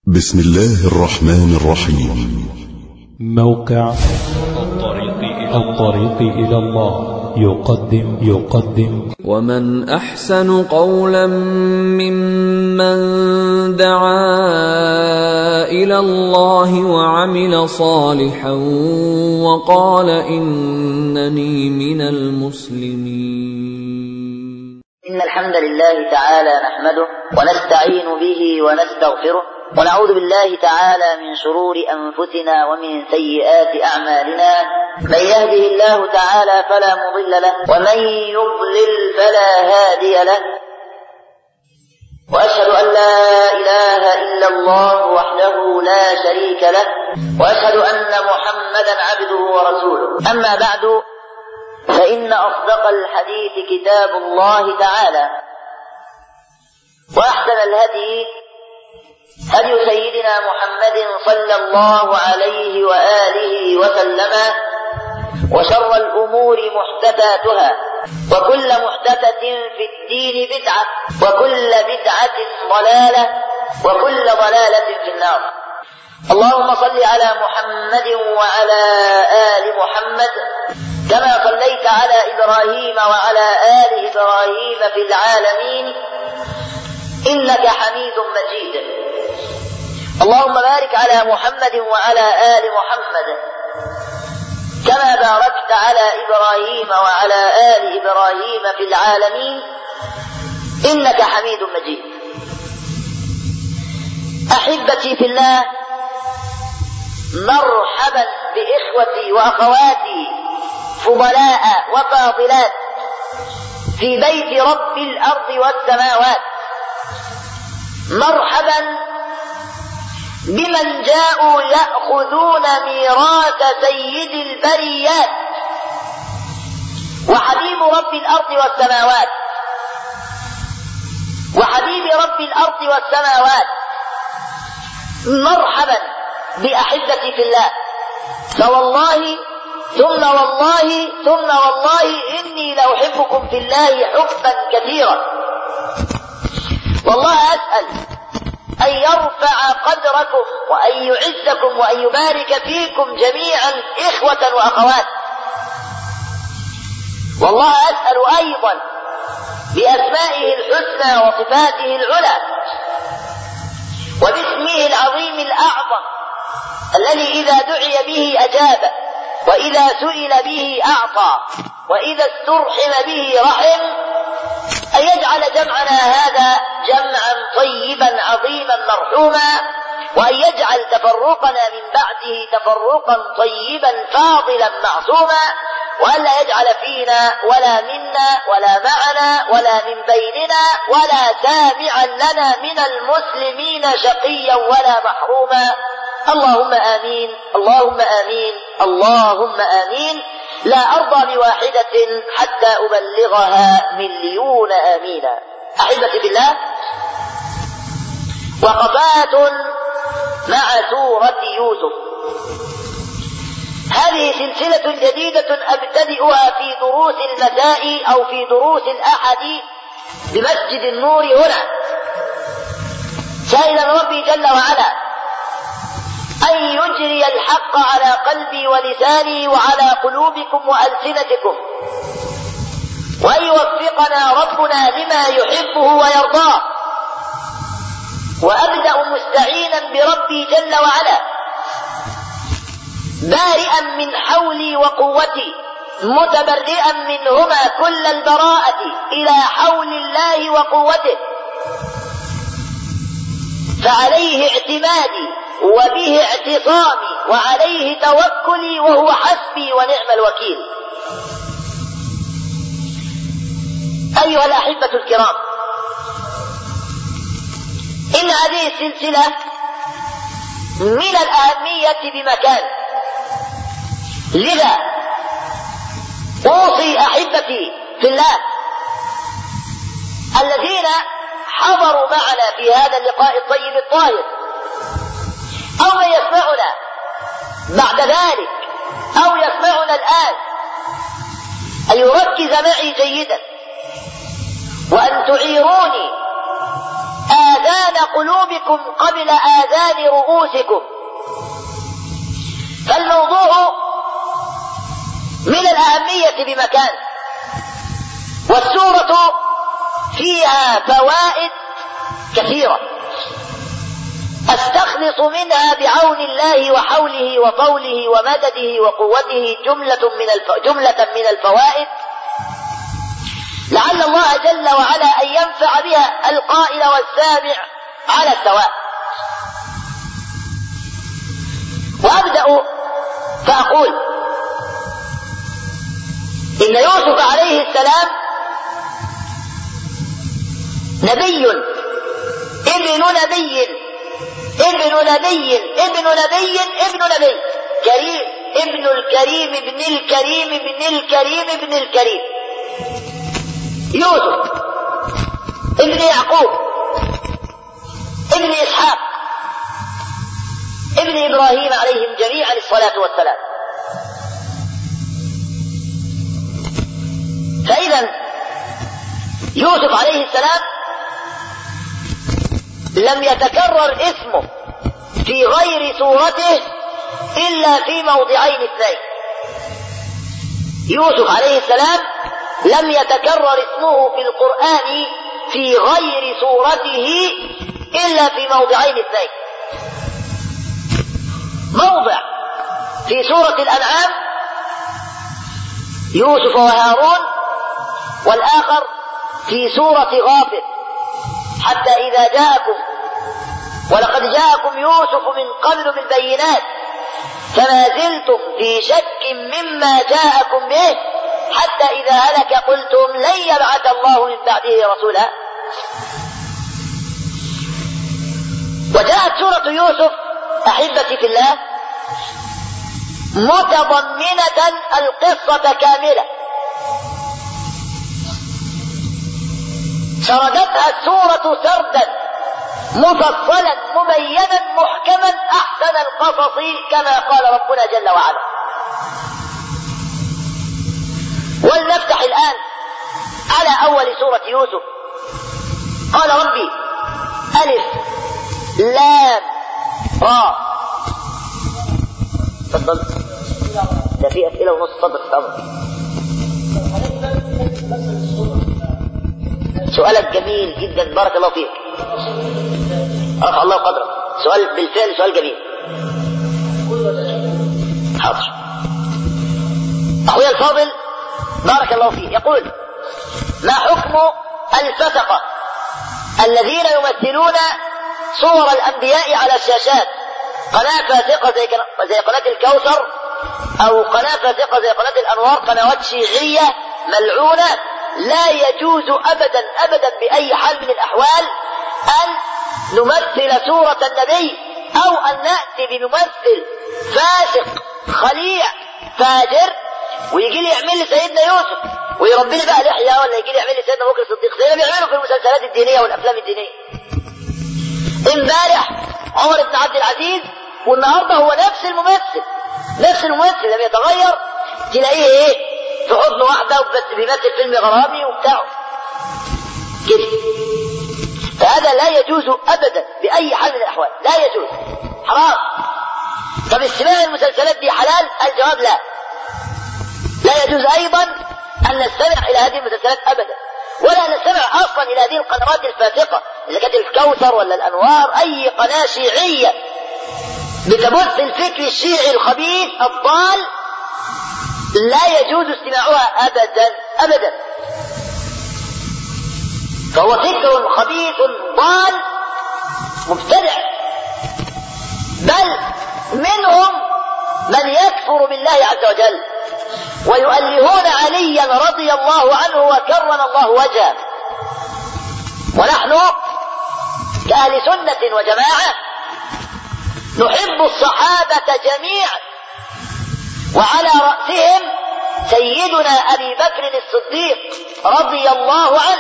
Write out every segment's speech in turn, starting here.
بسم الله الرحمن الرحيم. موقع الطريق إلى الله يقدم ومن أحسن قولا ممن دعا إلى الله وعمل صالحا وقال إنني من المسلمين. إن الحمد لله تعالى نحمده ونستعين به ونستغفره ونعوذ بالله تعالى من شرور أنفسنا ومن سيئات أعمالنا. من يهده الله تعالى فلا مضل له ومن يضلل فلا هادي له، وأشهد أن لا إله إلا الله وحده لا شريك له، وأشهد أن محمدا عبده ورسوله. أما بعد، فإن أصدق الحديث كتاب الله تعالى، وأحسن الهدي هدي سيدنا محمد صلى الله عليه وآله وسلم، وشر الأمور محدثاتها، وكل محدثة في الدين بدعة، وكل بدعة ضلالة، وكل ضلالة في النار. اللهم صل على محمد وعلى آل محمد كما صليت على إبراهيم وعلى آل إبراهيم في العالمين إنك حميد مجيد. اللهم بارك على محمد وعلى آل محمد كما باركت على إبراهيم وعلى آل إبراهيم في العالمين إنك حميد مجيد. أحبتي في الله، مرحبا بإخوتي وأخواتي فضلاء وفاضلات في بيت رب الأرض والسماوات. مرحبا بمن جاءوا يأخذون ميراث سيد البريات وحبيب رب الأرض والسماوات، وحبيب رب الأرض والسماوات. مرحبا بأحبتي في الله، فوالله ثم والله ثم والله إني لأحبكم في الله حبا كثيرا. والله أسأل أن يرفع قدركم وأن يعزكم وأن يبارك فيكم جميعا إخوة وأخوات. والله أسأل أيضا بأسمائه الحسنى وصفاته العلى وباسمه العظيم الأعظم الذي إذا دعي به أجاب، وإذا سئل به أعطى، وإذا استرحم به رحم، أن يجعل جمعنا هذا جمعا طيبا عظيما مرحوما، وأن يجعل تفرقنا من بعده تفرقا طيبا فاضلا معصوما، وأن لا يجعل فينا ولا منا ولا معنا ولا من بيننا ولا تابعا لنا من المسلمين شقيا ولا محروما. اللهم آمين، اللهم آمين، اللهم آمين. لا أرضى بواحدة حتى أبلغها مليون آمينا. أحبتي بالله، وقفات مع سورة يوسف. هذه سلسلة جديدة أبتدئها في دروس المساء أو في دروس الأحد بمسجد النور هنا، سائلا ربي جل وعلا أن يجري الحق على قلبي ولساني وعلى قلوبكم وألسنتكم، وأن يوفقنا ربنا لما يحبه ويرضاه. وأبدأ مستعينا بربي جل وعلا، بارئا من حولي وقوتي، متبرئا منهما كل البراءة إلى حول الله وقوته، فعليه اعتمادي وبه اعتصامي وعليه توكلي وهو حسبي ونعم الوكيل. أيها الأحبة الكرام، إن هذه السلسلة من الأهمية بمكان، لذا أوصي أحبتي في الله الذين حضروا معنا في هذا اللقاء الطيب الطاهر، أو من يسمعنا بعد ذلك أو يسمعنا الآن، أن يركز معي جيدا، وأن تعيروني آذان قلوبكم قبل آذان رؤوسكم. فالموضوع من الأهمية بمكان، والسورة فيها فوائد كثيرة أستخلص منها بعون الله وحوله وطوله ومدده وقوته جملة من الفوائد، لعل الله جل وعلا أن ينفع بها القائل والسامع على السواء. وأبدأ فأقول إن يوسف عليه السلام نبي ابن نبي ابن نبي ابن نبي ابن نبي كريم ابن الكريم ابن الكريم ابن الكريم ابن الكريم. يوسف ابن يعقوب ابن إسحاق ابن إبراهيم عليهم جميعا الصلاة والسلام. فإذا يوسف عليه السلام لم يتكرر اسمه في غير سورته إلا في موضعين اثنين. يوسف عليه السلام لم يتكرر اسمه في القرآن في غير سورته إلا في موضعين اثنين. موضع في سورة الأنعام يوسف وهارون، والآخر في سورة غافر حتى إذا جاءكم ولقد جاءكم يوسف من قبل بالبينات فما زلتم في شك مما جاءكم به حتى إذا هلك قلتم لن يبعث الله من بعده رسولا. وجاءت سورة يوسف أحبتي في الله متضمنة القصة كاملة، سردتها السورة سردا مفصلا مبينا محكما أحسن القصص كما قال ربنا جل وعلا. ولنفتح الآن على أول سورة يوسف. قال ربي ألف لام را. تفضل، ده في أسئلة ونص. تفضل. سؤالك جميل جدا، بارك الله فيك، رفع الله قدرك. سؤال بالفعل سؤال جميل. حاضر. أخويا الفاضل بارك الله فيك يقول: ما حكم الفسقة الذين يمثلون صور الأنبياء على الشاشات؟ قناة فاسقة زي قناة الكوثر، أو قناة فاسقة زي قناة الأنوار، قنوات شيعية ملعونة. لا يجوز أبدا أبدا بأي حال من الأحوال أن نمثل صورة النبي أو أن نأتي بممثل فاسق خليع فاجر ويجي لي يعمل لي سيدنا يوسف ويربي لي بقى لحية، ولا يجي لي يعمل لي سيدنا بكر الصديق زي ما بيعملوا في المسلسلات الدينية والأفلام الدينية. امبارح عمر بن عبد العزيز، والنهارده هو نفس الممثل لم يتغير. تلاقيه ايه في حضن واحدة بس بيمثل فيلم غرامي وبتاعه كده. فهذا لا يجوز أبدا بأي حال من الأحوال، لا يجوز، حرام. طب استماع المسلسلات دي حلال؟ الجواب لا. لا يجوز أيضا أن نستمع إلى هذه المسلسلات أبدا، ولا نستمع أصلا إلى هذه القنوات الفاسقة إذا كانت الكوثر ولا الأنوار، أي قناة شيعية بتبث الفكر الشيعي الخبيث الضال لا يجوز استماعها أبدا أبدا. فهو فكر خبيث ضال مبتدع، بل منهم من يكفر بالله عز وجل ويؤلهون عليا رضي الله عنه وكرم الله وجهه. ونحن كأهل سنة وجماعة نحب الصحابة جميعا، وعلى رأسهم سيدنا أبي بكر الصديق رضي الله عنه،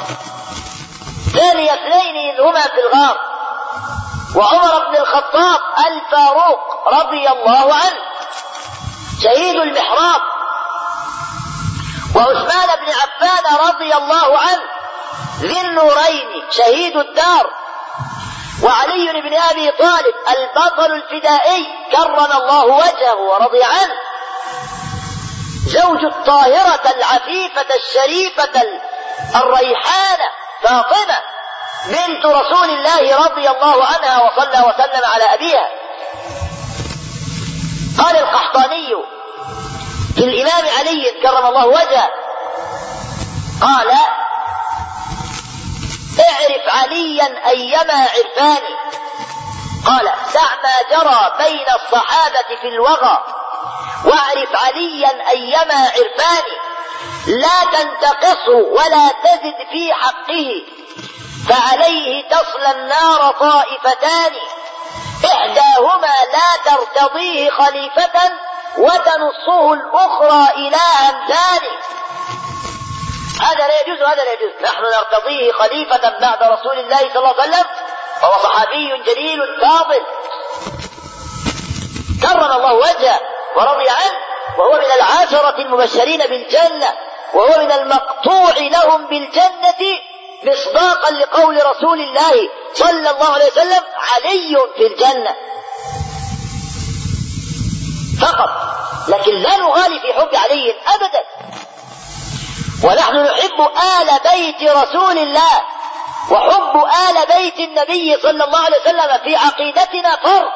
ثاني اثنين إذ هما في الغار، وعمر بن الخطاب الفاروق رضي الله عنه شهيد المحراب، وعثمان بن عفان رضي الله عنه ذي النورين شهيد الدار وعلي بن أبي طالب البطل الفدائي كرم الله وجهه ورضي عنه، زوج الطاهرة العفيفة الشريفة الريحانة فاطمة بنت رسول الله رضي الله عنها وصلى وسلم على أبيها. قال القحطاني في الإمام علي كرم الله وجهه، قال: اعرف عليا أيما عرفاني. قال: دع ما جرى بين الصحابة في الوغى، واعرف عليا أيما عرفاني، لا تنتقصه ولا تزد في حقه، فعليه تصلى النار طائفتان، إحداهما لا ترتضيه خليفة وتنصه الأخرى إلها ثاني. هذا لا يجوز وهذا لا يجوز. نحن نرتضيه خليفة بعد رسول الله صلى الله عليه وسلم، وهو صحابي جليل فاضل كرم الله وجهه ورضي عنه، وهو من العشرة المبشرين بالجنة، وهو من المقطوع لهم بالجنة مصداقا لقول رسول الله صلى الله عليه وسلم: علي في الجنة فقط. لكن لا نغالي في حب علي أبدا، ونحن نحب آل بيت رسول الله، وحب آل بيت النبي صلى الله عليه وسلم في عقيدتنا فرض،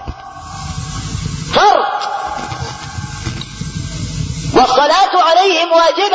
والصلاة عليهم واجبة.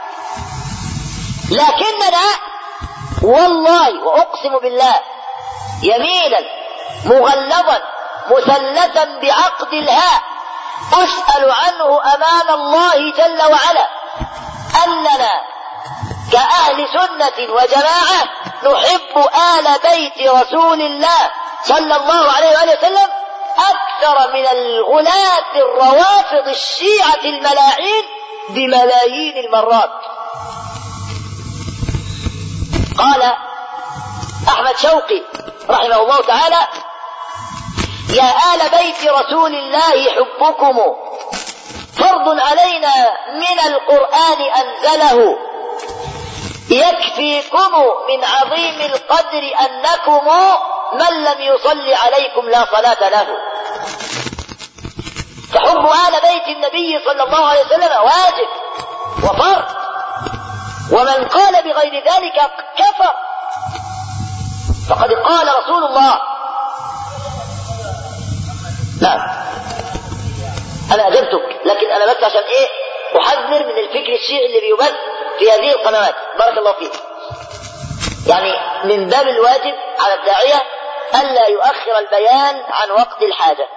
لكننا والله وأقسم بالله يمينا مغلظا مثلثا بعقد الهاء أسأل عنه أمام الله جل وعلا أننا كأهل سنة وجماعة نحب آل بيت رسول الله صلى الله عليه وآله وسلم أكثر من الغلاة الروافض الشيعة الملاعين بملايين المرات. قال أحمد شوقي رحمه الله تعالى: يا آل بيت رسول الله حبكم فرض علينا من القرآن أنزله، يكفيكم من عظيم القدر أنكم من لم يصلي عليكم لا صلاة له. فحب آل بيت النبي صلى الله عليه وسلم واجب وفرض، ومن قال بغير ذلك كفر. فقد قال رسول الله. نعم أنا أجبتك، لكن أنا بس عشان إيه أحذر من الفكر الشيعي اللي بيبث في هذه القنوات. بارك الله فيك. يعني من باب الواجب على الداعية ألا يؤخر البيان عن وقت الحاجة.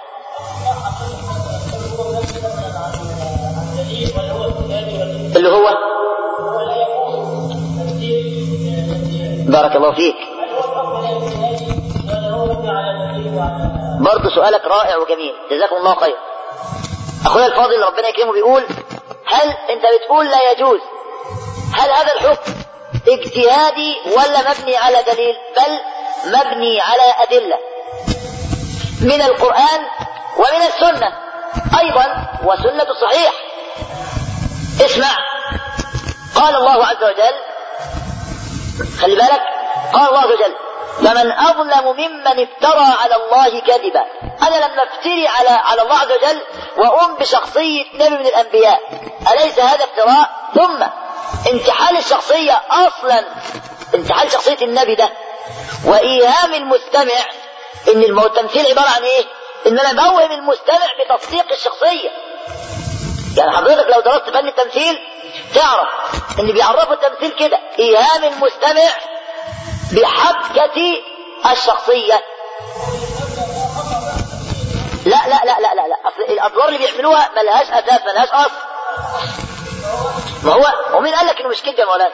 اللي هو بارك الله فيك. برضه سؤالك رائع وجميل، جزاكم الله خير. أخونا الفاضل ربنا يكرمه بيقول: هل أنت بتقول لا يجوز، هل هذا الحكم اجتهادي ولا مبني على دليل؟ بل مبني على أدلة من القرآن ومن السنة أيضا، وسنة صحيح. اسمع، قال الله عز وجل، خلي بالك، قال الله عز وجل: فمن أظلم ممن افترى على الله كذبا. أنا لما افتري على الله عز وجل وأقوم بشخصية نبي من الأنبياء، أليس هذا افتراء؟ ثم انتحال الشخصية أصلا، انتحال شخصية النبي ده وإيهام المستمع إن التمثيل عبارة عن إيه؟ إن أنا بوهم المستمع بتصديق الشخصية. يعني حضرتك لو درست فن التمثيل تعرف إن بيعرفوا التمثيل كده: إيهام المستمع بحبكة الشخصية. لا لا لا لا لا لا، أصل الأدوار اللي بيعملوها ملهاش أساس، ملهاش أصل. ما هو ومين قال لك إنه مش كده يا مولانا؟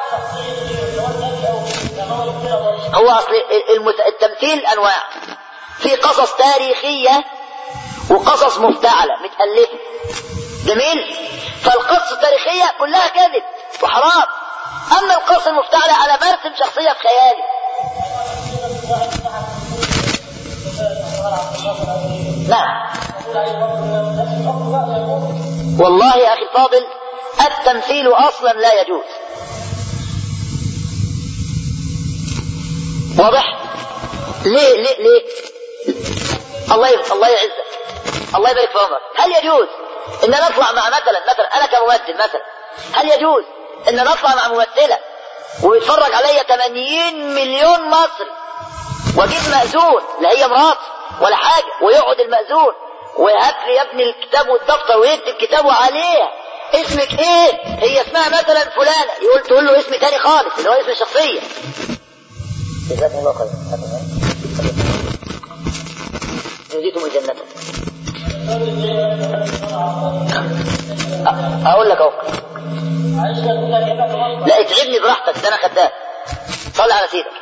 هو أصل التمثيل أنواع، في قصص تاريخية وقصص مفتعلة متألفة. جميل؟ فالقصص التاريخية كلها كذب وحرام، أما القصص المفتعلة أنا برسم شخصية في خيالي. نعم والله يا أخي الفاضل التمثيل أصلا لا يجوز. واضح؟ ليه الله يعزك، الله يبارك في عمرك. هل يجوز ان نطلع مع مثلا انا كممثل مثلا، هل يجوز ان نطلع مع ممثله ويتفرج عليا 80 مليون مصري واجيب مأذون، لا هي مراتي ولا حاجه، ويقعد المأذون ويهات لي يا ابني الكتاب والدفتر ويكتب كتابه عليها اسمك ايه؟ هي اسمها مثلا فلانه، تقول له اسم تاني خالص اللي هو اسم الشخصيه. جزاكم الله خير. جزيتم الجنة. اقول لك اهو. لا اتعبني براحتك، ده انا خدام. صلي على سيدك.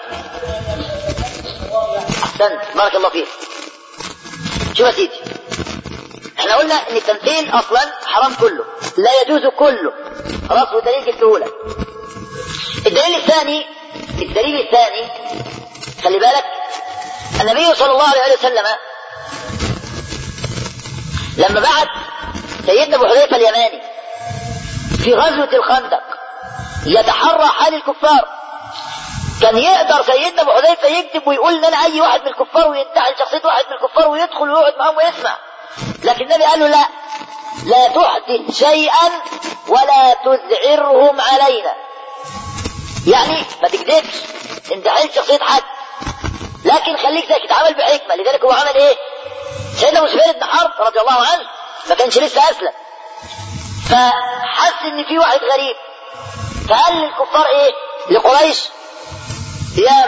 احسنت، بارك الله فيك. شوف يا سيدي، احنا قلنا ان التمثيل اصلا حرام كله، لا يجوز كله. خلاص، والدليل جبته لك. الدليل الثاني خلي بالك، النبي صلى الله عليه وسلم لما بعت سيدنا ابو حذيفه اليماني في غزوه الخندق يتحرى حال الكفار، كان يقدر سيدنا ابو حذيفه يكتب ويقول لنا اي واحد من الكفار وينتحل شخصيه واحد من الكفار ويدخل ويقعد معهم ويسمع، لكن النبي قال له لا تحدث شيئا ولا تذعرهم علينا، يعني ما تكذبش انتحل شخصيه حد، لكن خليك زي تتعامل بحكمه. لذلك هو عمل ايه؟ سيدنا مسعود بن حرب رضي الله عنه ما كانش لسه اسلم، فحس ان في واحد غريب، فقال للكفار ايه؟ لقريش: يا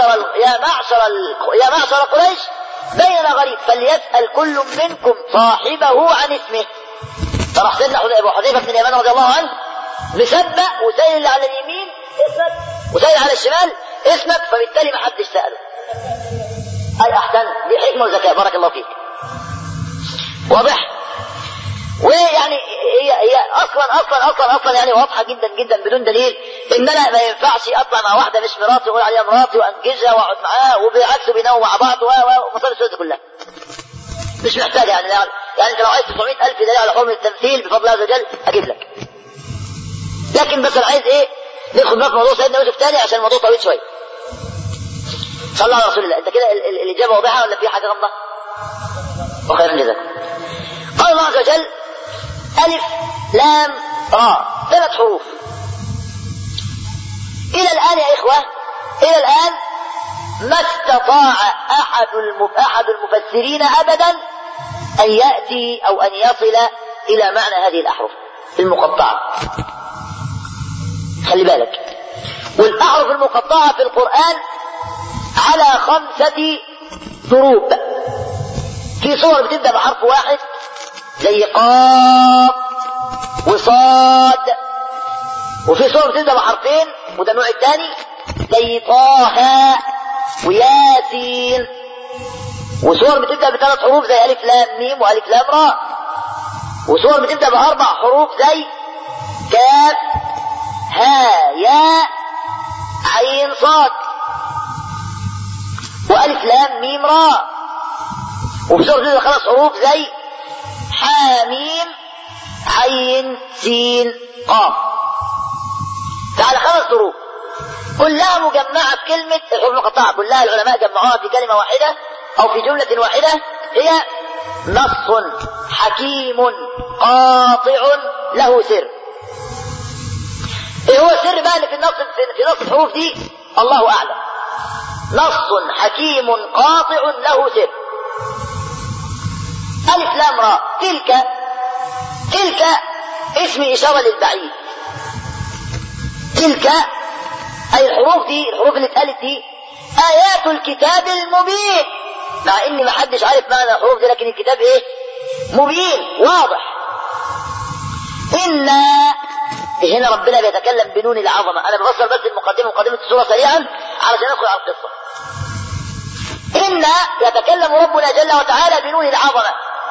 معشر قريش، بيننا غريب فليسأل كل منكم صاحبه عن اسمه. فراح سيدنا ابو حذيفه بن اليمان رضي الله عنه مسبق وسائل اللي على اليمين اسمك وسائل على الشمال اسمك، فبالتالي ما حدش سأله. اي احسن، دي حكمه وذكاء، بارك الله فيك. واضح؟ ويعني هي اصلا يعني واضحه جدا جدا بدون دليل ان انا ما ينفعش اطلع مع واحده مش مراتي واقول عليها مراتي وانجزها واقعد معاها، وبالعكس بيناموا مع بعض ومصاري السوء كلها. مش محتاج يعني انت لو عايز 900,000 دليل على حرمه التمثيل بفضل الله عز وجل اجيب لك. لكن بس انا عايز ايه؟ ندخل بقى في موضوع سيدنا يوسف تاني عشان الموضوع طويل شويه. صلى على رسول الله. انت كده الاجابه واضحه ولا في حاجه غامضه؟ وخيرا جزاكم. قال الله عز وجل: ألف لام راء، 3 حروف. إلى الآن يا إخوة، إلى الآن ما استطاع أحد المفسرين أبدا أن يأتي أو أن يصل إلى معنى هذه الأحرف المقطعة. خلي بالك، والأحرف المقطعة في القرآن على 5 ضروب. في صور بتبدأ بحرف واحد زي قاف وصاد، وفي صور بتبدأ بحرفين وده النوع الثاني زي طه وياسين، وصور بتبدأ ب3 حروف زي ألف لام ميم وألف لام راء، وصور بتبدأ ب4 حروف زي كاف ها يا عين صاد وألف لام ميم راء، وفي صور بتبدأ ب5 حروف زي حاميم عين سين قاف. فعلى 5 ضروب كلها مجمعة في كلمة الحروف المقطعة، كلها العلماء جمعوها في كلمة واحدة أو في جملة واحدة، هي نص حكيم قاطع له سر. ايه هو السر بقى اللي في نص الحروف دي؟ الله أعلم. نص حكيم قاطع له سر. ألف لام راء، تلك اسم إشارة للبعيد. تلك أي الحروف دي، الحروف اللي اتقالت دي آيات الكتاب المبين، مع إن ما حدش عارف معنى الحروف دي، لكن الكتاب إيه؟ مبين واضح. إنا هنا ربنا بيتكلم بنون العظمة. أنا بفسر بس مقدمة السورة سريعا علشان ندخل على القصة. إنا يتكلم ربنا جل وتعالى بنون العظمة.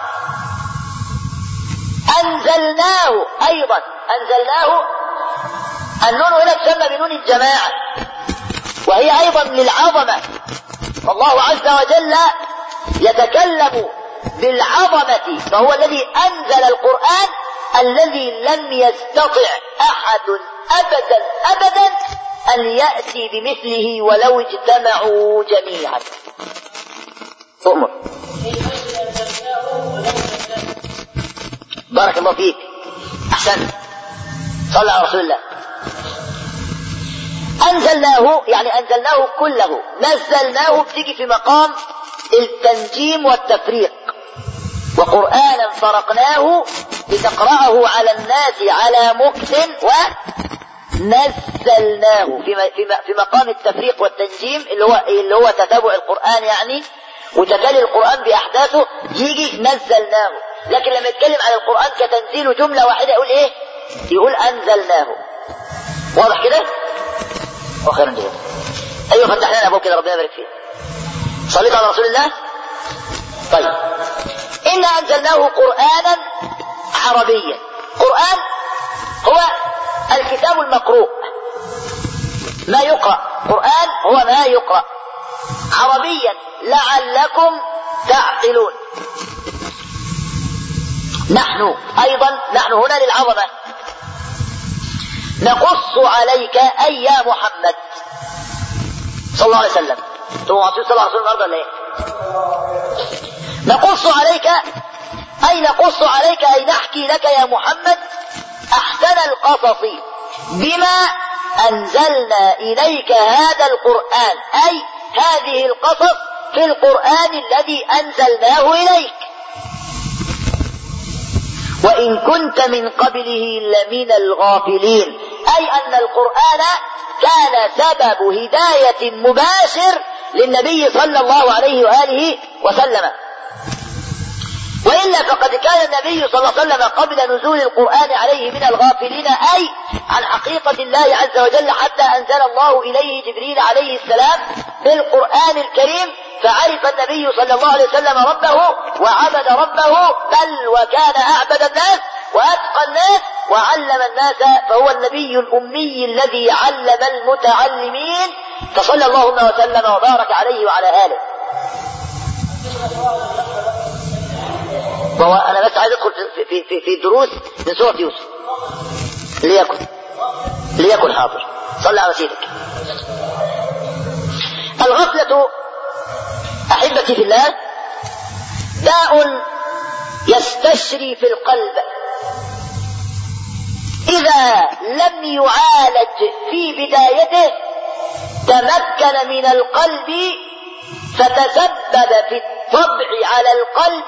أنزلناه أيضا، أنزلناه النون هنا تسمى بنون الجماعة وهي أيضا للعظمة، والله عز وجل يتكلم بالعظمة، فهو الذي أنزل القرآن الذي لم يستطع أحد أبدا أن يأتي بمثله ولو اجتمعوا جميعا. أؤمر. بارك الله فيك، أحسن، صلى على رسول الله. أنزلناه يعني أنزلناه كله، نزلناه بتيجي في مقام التنجيم والتفريق. وقرآنا فرقناه لتقرأه على الناس على مكث، ونزلناه في مقام التفريق والتنجيم اللي هو تتابع القرآن يعني، وتتالي القرآن بأحداثه، يجي نزلناه. لكن لما يتكلم عن القرآن كتنزيل جملة واحدة يقول ايه؟ يقول أنزلناه. واضح كده؟ وخيرا جدا. أيوة، فتح لنا أبوك كده، ربنا يبارك فيه. صليت على رسول الله. طيب، إنا أنزلناه قرآنا عربيا. قرآن هو الكتاب المقروء، ما يقرأ. قرآن هو ما يقرأ عربيا لعلكم تعقلون. نحن هنا للعظمة نقص عليك أي يا محمد صلى الله عليه وسلم. صلى الله عليه وسلم النهارده ولا ايه؟ نقص عليك أي نحكي لك يا محمد أحسن القصص بما أنزلنا إليك هذا القرآن، أي هذه القصص في القرآن الذي أنزلناه إليك. وإن كنت من قبله لمن الغافلين، أي أن القرآن كان سبب هداية مباشر للنبي صلى الله عليه وآله وسلم. وإلا فقد كان النبي صلى الله عليه وسلم قبل نزول القرآن عليه من الغافلين، أي عن حقيقة الله عز وجل، حتى أنزل الله إليه جبريل عليه السلام بالقرآن الكريم، فعرف النبي صلى الله عليه وسلم ربه وعبد ربه، بل وكان أعبد الناس وأتقى الناس وعلم الناس، فهو النبي الأمي الذي علم المتعلمين، فصلى اللهم وسلم وبارك عليه وعلى آله. أنا بس عايز أدخل في الدروس من سورة يوسف. ليكن حاضر. صلى على سيدك. الغفلة أحبتي في الله داء يستشري في القلب، إذا لم يعالج في بدايته تمكن من القلب، فتسبب في الطبع على القلب،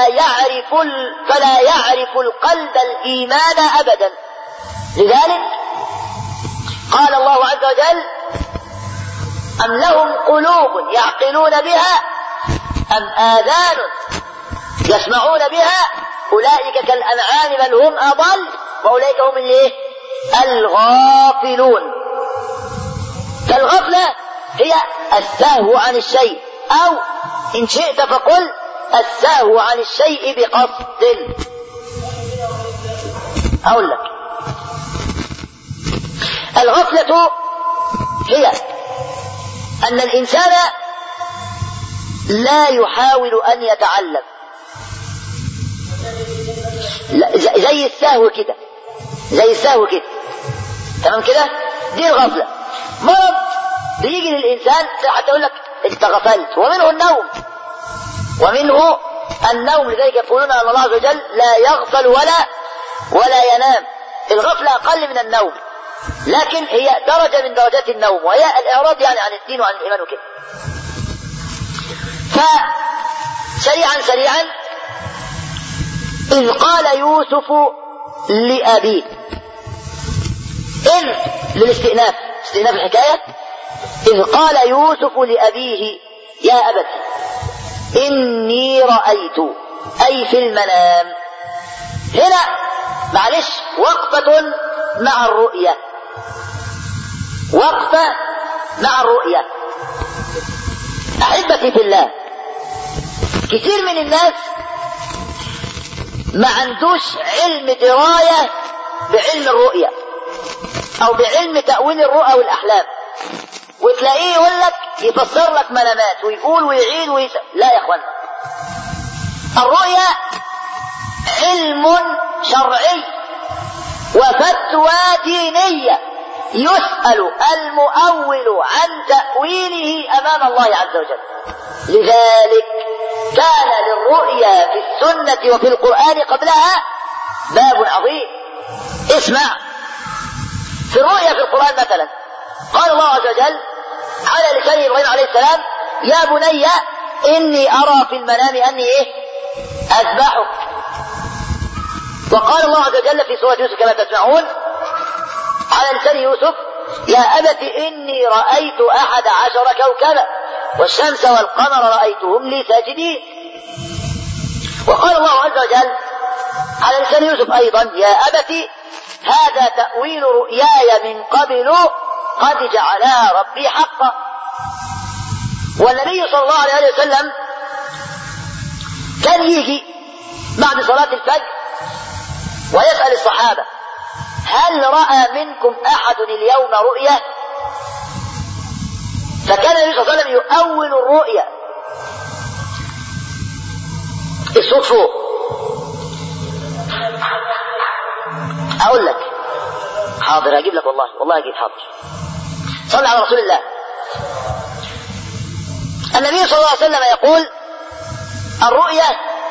فلا يعرف القلب الإيمان أبدا. لذلك قال الله عز وجل: أم لهم قلوب يعقلون بها أم آذان يسمعون بها أولئك كالأنعام بل هم أضل وأولئك هم الغافلون. فالغفلة هي السهو عن الشيء، أو إن شئت فقل السهو عن الشيء بقصد. أقول لك، الغفلة هي أن الإنسان لا يحاول أن يتعلم، زي السهو كده، تمام كده؟ دي الغفلة. مرض بيجي للإنسان حتى يقول لك أنت غفلت، ومنه النوم. لذلك يقولون أن الله عز وجل لا يغفل ولا ينام. الغفلة أقل من النوم، لكن هي درجة من درجات النوم، وهي الإعراض يعني عن الدين وعن الإيمان وكده. فسريعا إذ قال يوسف لأبيه، إذ للاستئناف، استئناف الحكاية. إذ قال يوسف لأبيه يا أبت إني رأيت، أي في المنام. هنا معلش وقفة مع الرؤية، أحبتي في الله، كثير من الناس ما عندوش علم دراية بعلم الرؤية أو بعلم تأويل الرؤى والأحلام، وتلاقيه يقول لك يفسر لك منامات ويقول ويعيد لا يا اخوانا، الرؤيا علم شرعي وفتوى دينية يسأل المؤول عن تأويله أمام الله عز وجل. لذلك كان للرؤيا في السنة وفي القرآن قبلها باب عظيم. اسمع، في الرؤيا في القرآن مثلا قال الله عز وجل على لسان إبراهيم عليه السلام: يا بني إني أرى في المنام أني أذبحك. وقال الله عز وجل في سورة يوسف كما تسمعون على لسان يوسف: يا أبت إني رأيت 11 كوكبا والشمس والقمر رأيتهم لي ساجدين. وقال الله عز وجل على لسان يوسف أيضا: يا أبت هذا تأويل رؤياي من قبل قد جعلها ربي حقا. والنبي صلى الله عليه وسلم كان يجي بعد صلاة الفجر ويسأل الصحابة: هل رأى منكم أحد اليوم رؤيا؟ فكان النبي صلى الله عليه وسلم يؤول الرؤيا. الصوت فوق. أقول لك حاضر، أجيب لك والله أجيب. حاضر. صلى على رسول الله. النبي صلى الله عليه وسلم يقول: الرؤيا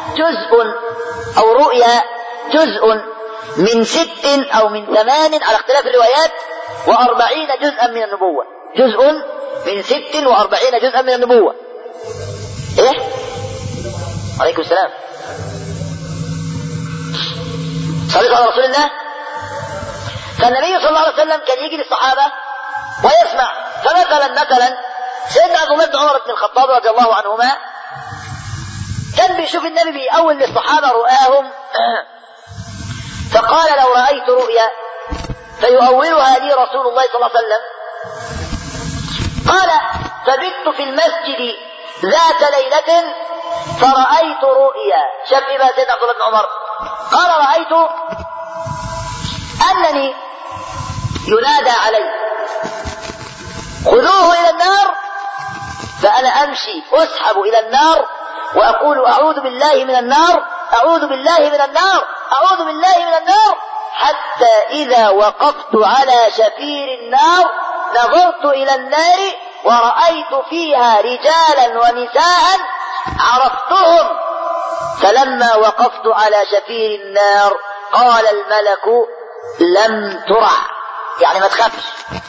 جزء من 6 أو من 8 على اختلاف الروايات 40 جزءا من النبوة. جزء من 46 جزءا من النبوة. ايه؟ عليكم السلام. صلى على رسول الله. فالنبي صلى الله عليه وسلم كان يجي للصحابة ويسمع. فمثلا سيدنا عبد الله بن عمر بن الخطاب رضي الله عنهما كان بيشوف النبي بيأول للصحابة رؤاهم فقال: لو رأيت رؤيا فيؤولها لي رسول الله صلى الله عليه وسلم. قال: فبت في المسجد ذات ليلة فرأيت رؤيا. شاف إيه بقى سيدنا عبد الله بن عمر؟ قال: رأيت أنني ينادى علي: خذوه إلى النار. فأنا أمشي أسحب إلى النار وأقول: أعوذ بالله من النار، أعوذ بالله من النار، أعوذ بالله من النار، حتى إذا وقفت على شفير النار نظرت إلى النار ورأيت فيها رجالا ونساء عرفتهم. فلما وقفت على شفير النار قال الملك: لم ترع، يعني ما تخافش.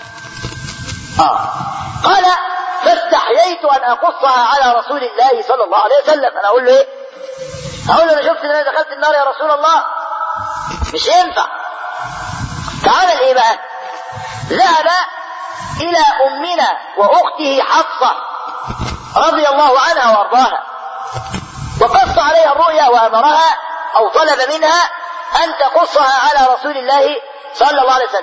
قال: فاستحييت أن أقصها على رسول الله صلى الله عليه وسلم. أنا أقول له إيه؟ أقول له: أنا شفت إن أنا دخلت النار يا رسول الله. مش ينفع. فعمل إيه بقى؟ ذهب إلى أمنا وأخته حفصة رضي الله عنها وأرضاها وقص عليها الرؤيا وأمرها أو طلب منها أن تقصها على رسول الله صلى الله عليه وسلم.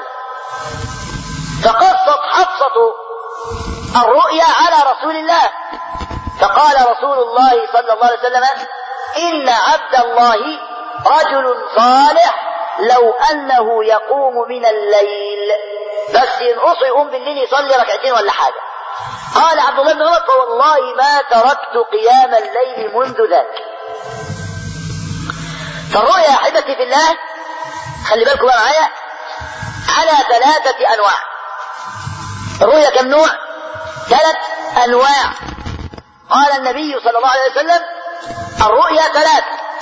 فقصت حفصة الرؤيا على رسول الله. فقال رسول الله صلى الله عليه وسلم: إن عبد الله رجل صالح لو أنه يقوم من الليل، بس ينقص يقوم بالليل يصلي ركعتين ولا حاجة. قال عبد الله بن عمر: فوالله ما تركت قيام الليل منذ ذاك. فالرؤيا يا أحبتي في الله، خلي بالكم بقى معايا، على 3 أنواع. الرؤيا كم نوع؟ 3 أنواع. قال النبي صلى الله عليه وسلم: الرؤيا 3.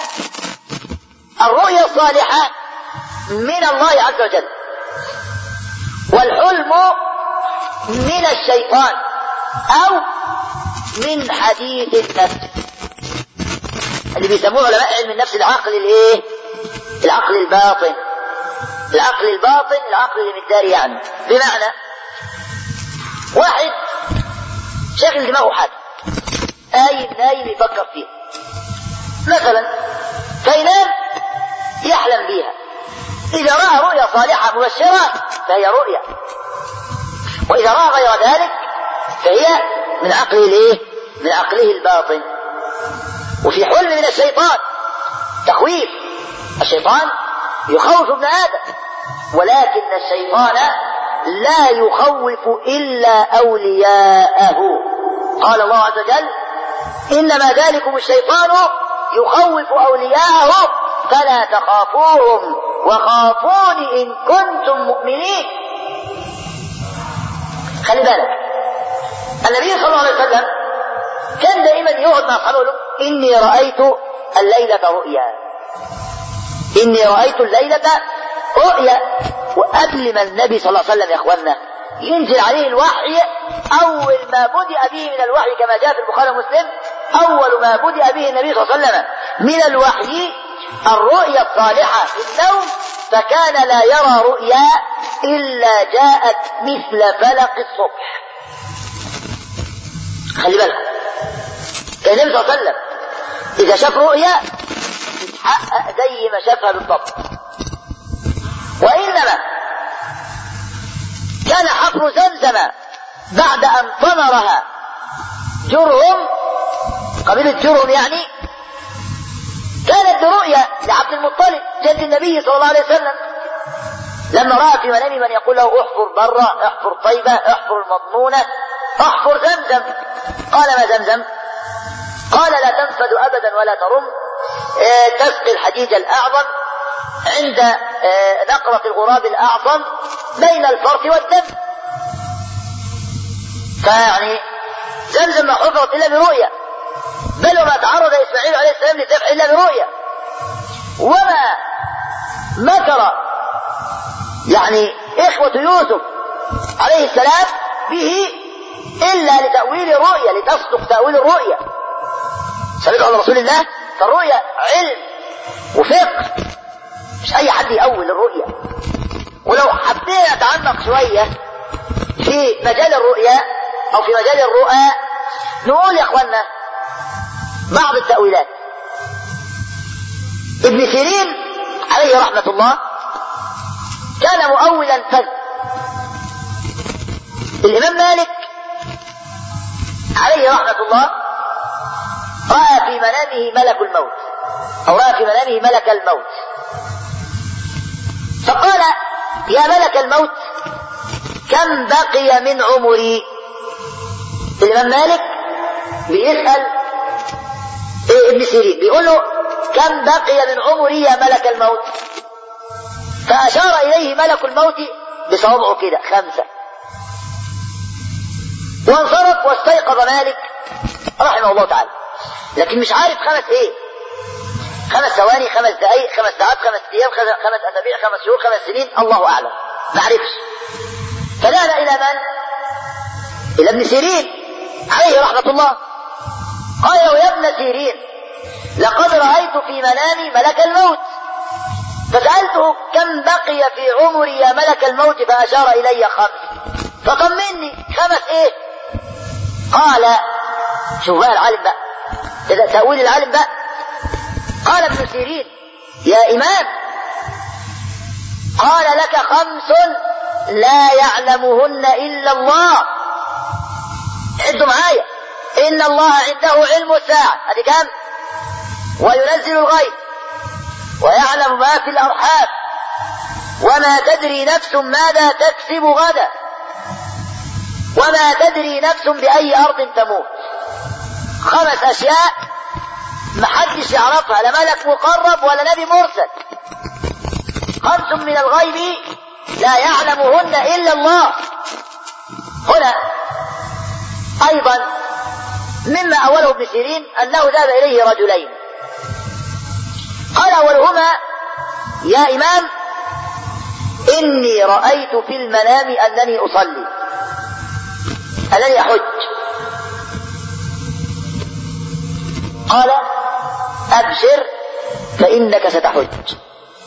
الرؤيا الصالحة من الله عز وجل، والحلم من الشيطان أو من حديث النفس، اللي بيسموه علماء علم النفس العقل الايه؟ العقل الباطن. العقل الباطن، العقل اللي متداري يعني. بمعنى واحد شاغل دماغه حاجة نايم يفكر فيها مثلا، فينام يحلم بيها. إذا رأى رؤيا صالحة مبشرة فهي رؤيا، وإذا رأى غير ذلك فهي من عقله الايه؟ من عقله الباطن. وفي حلم من الشيطان تخويف. الشيطان يخوف ابن آدم، ولكن الشيطان لا يخوف إلا أولياءه. قال الله عز وجل: إنما ذلكم الشيطان يخوف أولياءه فلا تخافوهم وخافون إن كنتم مؤمنين. خلي بالك، النبي صلى الله عليه وسلم كان دائما يقعد مع أصحابه يقول إني رأيت الليلة رؤيا، إني رأيت الليلة رؤيا. وقبل ما النبي صلى الله عليه وسلم يا إخواننا ينزل عليه الوحي، أول ما بدأ به من الوحي كما جاء في البخاري ومسلم، أول ما بدأ به النبي صلى الله عليه وسلم من الوحي الرؤيا الصالحة في النوم، فكان لا يرى رؤيا إلا جاءت مثل فلق الصبح. خلي بالك، كان النبي صلى الله عليه وسلم إذا شاف رؤيا تتحقق زي ما شافها بالضبط. وإنما كان حفر زمزم بعد أن طمرها جرهم، قبيلة جرهم يعني، كانت برؤيا لعبد المطلب جد النبي صلى الله عليه وسلم، لما رأى في منامه من يقول له احفر برة، احفر طيبة، احفر المضمونة، احفر زمزم. قال ما زمزم؟ قال لا تنفد أبدا ولا ترم، تسقي الحديد الأعظم عند نقرة الغراب الأعظم بين الفرث والدم. فيعني زمزم ما حفرت إلا برؤيا، بل وما تعرض إسماعيل عليه السلام للذبح إلا برؤيا، وما مكر يعني إخوة يوسف عليه السلام به إلا لتأويل الرؤيا، لتصدق تأويل الرؤيا. صلى على رسول الله، فالرؤيا علم وفقه، مش أي حد يأول الرؤيا. ولو حبينا نتعمق شوية في مجال الرؤيا أو في مجال الرؤى، نقول يا إخوانا بعض التأويلات. ابن سيرين عليه رحمة الله كان مؤولا فذ. الإمام مالك عليه رحمة الله رأى في منامه ملك الموت، أو رأى في منامه ملك الموت، فقال يا ملك الموت كم بقي من عمري؟ الإمام مالك بيسأل ابن سيرين، بيقول له كم بقي من عمري يا ملك الموت؟ فأشار إليه ملك الموت بصوابعه كده 5. وانصرف واستيقظ مالك رحمه الله تعالى، لكن مش عارف 5 ايه، 5 ثواني، 5 دقائق، 5 ساعات، 5 ايام، 5 اسابيع، 5 شهور، 5 سنين، الله اعلم، ما عرفش. فذهب الى من؟ الى ابن سيرين عليه رحمه الله. قال له يا ابن سيرين لقد رأيت في منامي ملك الموت، فسألته كم بقي في عمري يا ملك الموت؟ فأشار إلي 5. فطمني 5 ايه؟ قال شوف بقى العالم بقى، إذا تأويل العالم بقى. قال ابن سيرين يا إمام، قال لك 5 لا يعلمهن إلا الله. عدوا معايا، إن الله عنده علم الساعة، هذه كم؟ وينزل الغيب ويعلم ما في الأرحام وما تدري نفس ماذا تكسب غدا وما تدري نفس بأي أرض تموت. 5 أشياء محدش يعرفها، لا ملك مقرب ولا نبي مرسل. 5 من الغيب لا يعلمهن إلا الله. هنا أيضا مما أوله ابن سيرين أنه ذهب إليه رجلين، قال أولهما يا إمام إني رأيت في المنام أنني أصلي، أنني أحج. قال أبشر فإنك ستحج.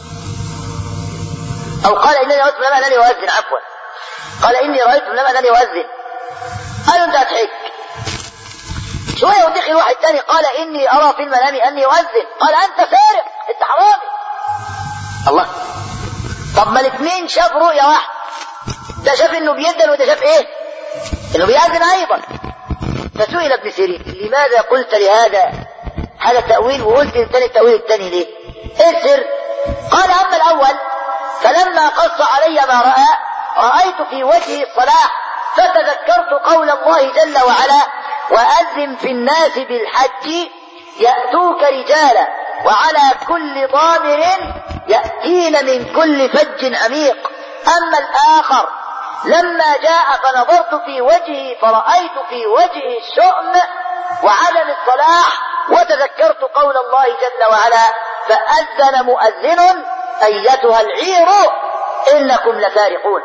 أو قال إني رأيت في المنام أنني أؤذن، عفوا، قال إني رأيت في المنام أنني أؤذن. قالوا أنت هتحج. شوية ودخل واحد تاني قال إني أرى في المنام أني أؤذن. قال أنت سارق، أنت حرامي. الله، طب ما الاثنين شاف رؤيا واحد، ده شاف إنه بيدن وده شاف إيه؟ إنه بيأذن أيضا. فسئل ابن سيرين لماذا قلت لهذا التأويل وقلت للثاني التأويل الثاني ليه؟ إيه السر؟ قال أما الأول فلما قص علي ما رأى رأيت في وجهه الصلاح، فتذكرت قول الله جل وعلا وأذن في الناس بالحج يأتوك رجالا وعلى كل ضامر يأتين من كل فج عميق. أما الآخر لما جاء فنظرت في وجهه فرأيت في وجهه الشؤم وعدم الصلاح، وتذكرت قول الله جل وعلا: فأذن مؤذن أيتها العير إنكم لسارقون.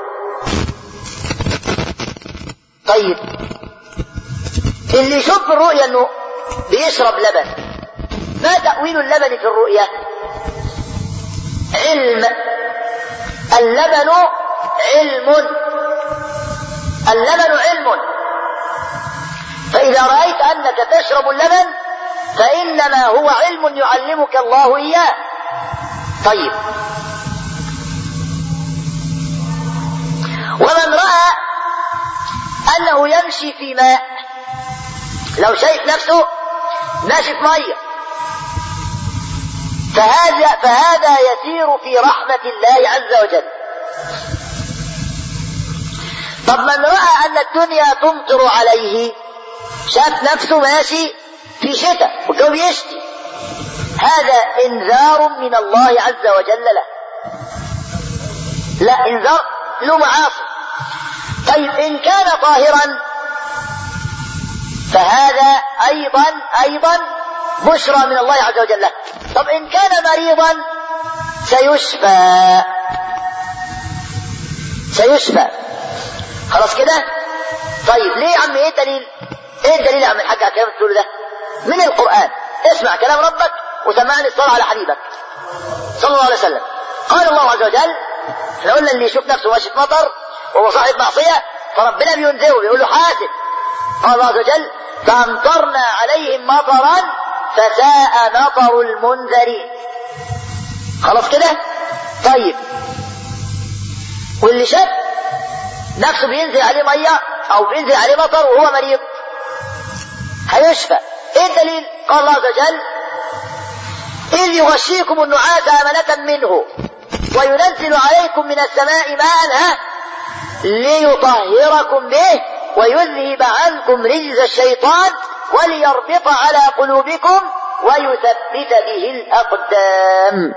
طيب اللي يشوف في الرؤيا انه بيشرب لبن، ما تأويل اللبن في الرؤيا؟ علم. اللبن علم، اللبن علم. فإذا رأيت أنك تشرب اللبن فإنما هو علم يعلمك الله إياه. طيب ومن رأى أنه يمشي في ماء، لو شايف نفسه ماشي في مية، فهذا يسير في رحمة الله عز وجل. طب من رأى أن الدنيا تمطر عليه، شاف نفسه ماشي في شتاء والجو بيشتي، هذا إنذار من الله عز وجل له. لا، إنذار له معاصي. طيب إن كان طاهرا فهذا أيضا بشرى من الله عز وجل له. طب إن كان مريضا سيشفى. خلاص كده. طيب ليه يا عم؟ ايه الدليل؟ ايه الدليل يا عم الحاج على الكلام اللي ده؟ من القرآن. اسمع كلام ربك وسمعني الصلاة على حبيبك صلى الله عليه وسلم. قال الله عز وجل، احنا قلنا اللي يشوف نفسه ماشي في مطر وهو صاحب معصية فربنا بينذره بيقول له حاسب. قال الله عز وجل: فأمطرنا عليهم مطرا فساء مطر المنذرين. خلاص كده. طيب واللي شاف نفسه بينزل عليه مية او بينزل عليه مطر وهو مريض هيشفى. ايه الدليل؟ قال الله عز وجل: إذ يغشيكم النعاس أمنة منه وينزل عليكم من السماء ماء ليطهركم به ويذهب عنكم رجز الشيطان وليربط على قلوبكم ويثبت به الأقدام.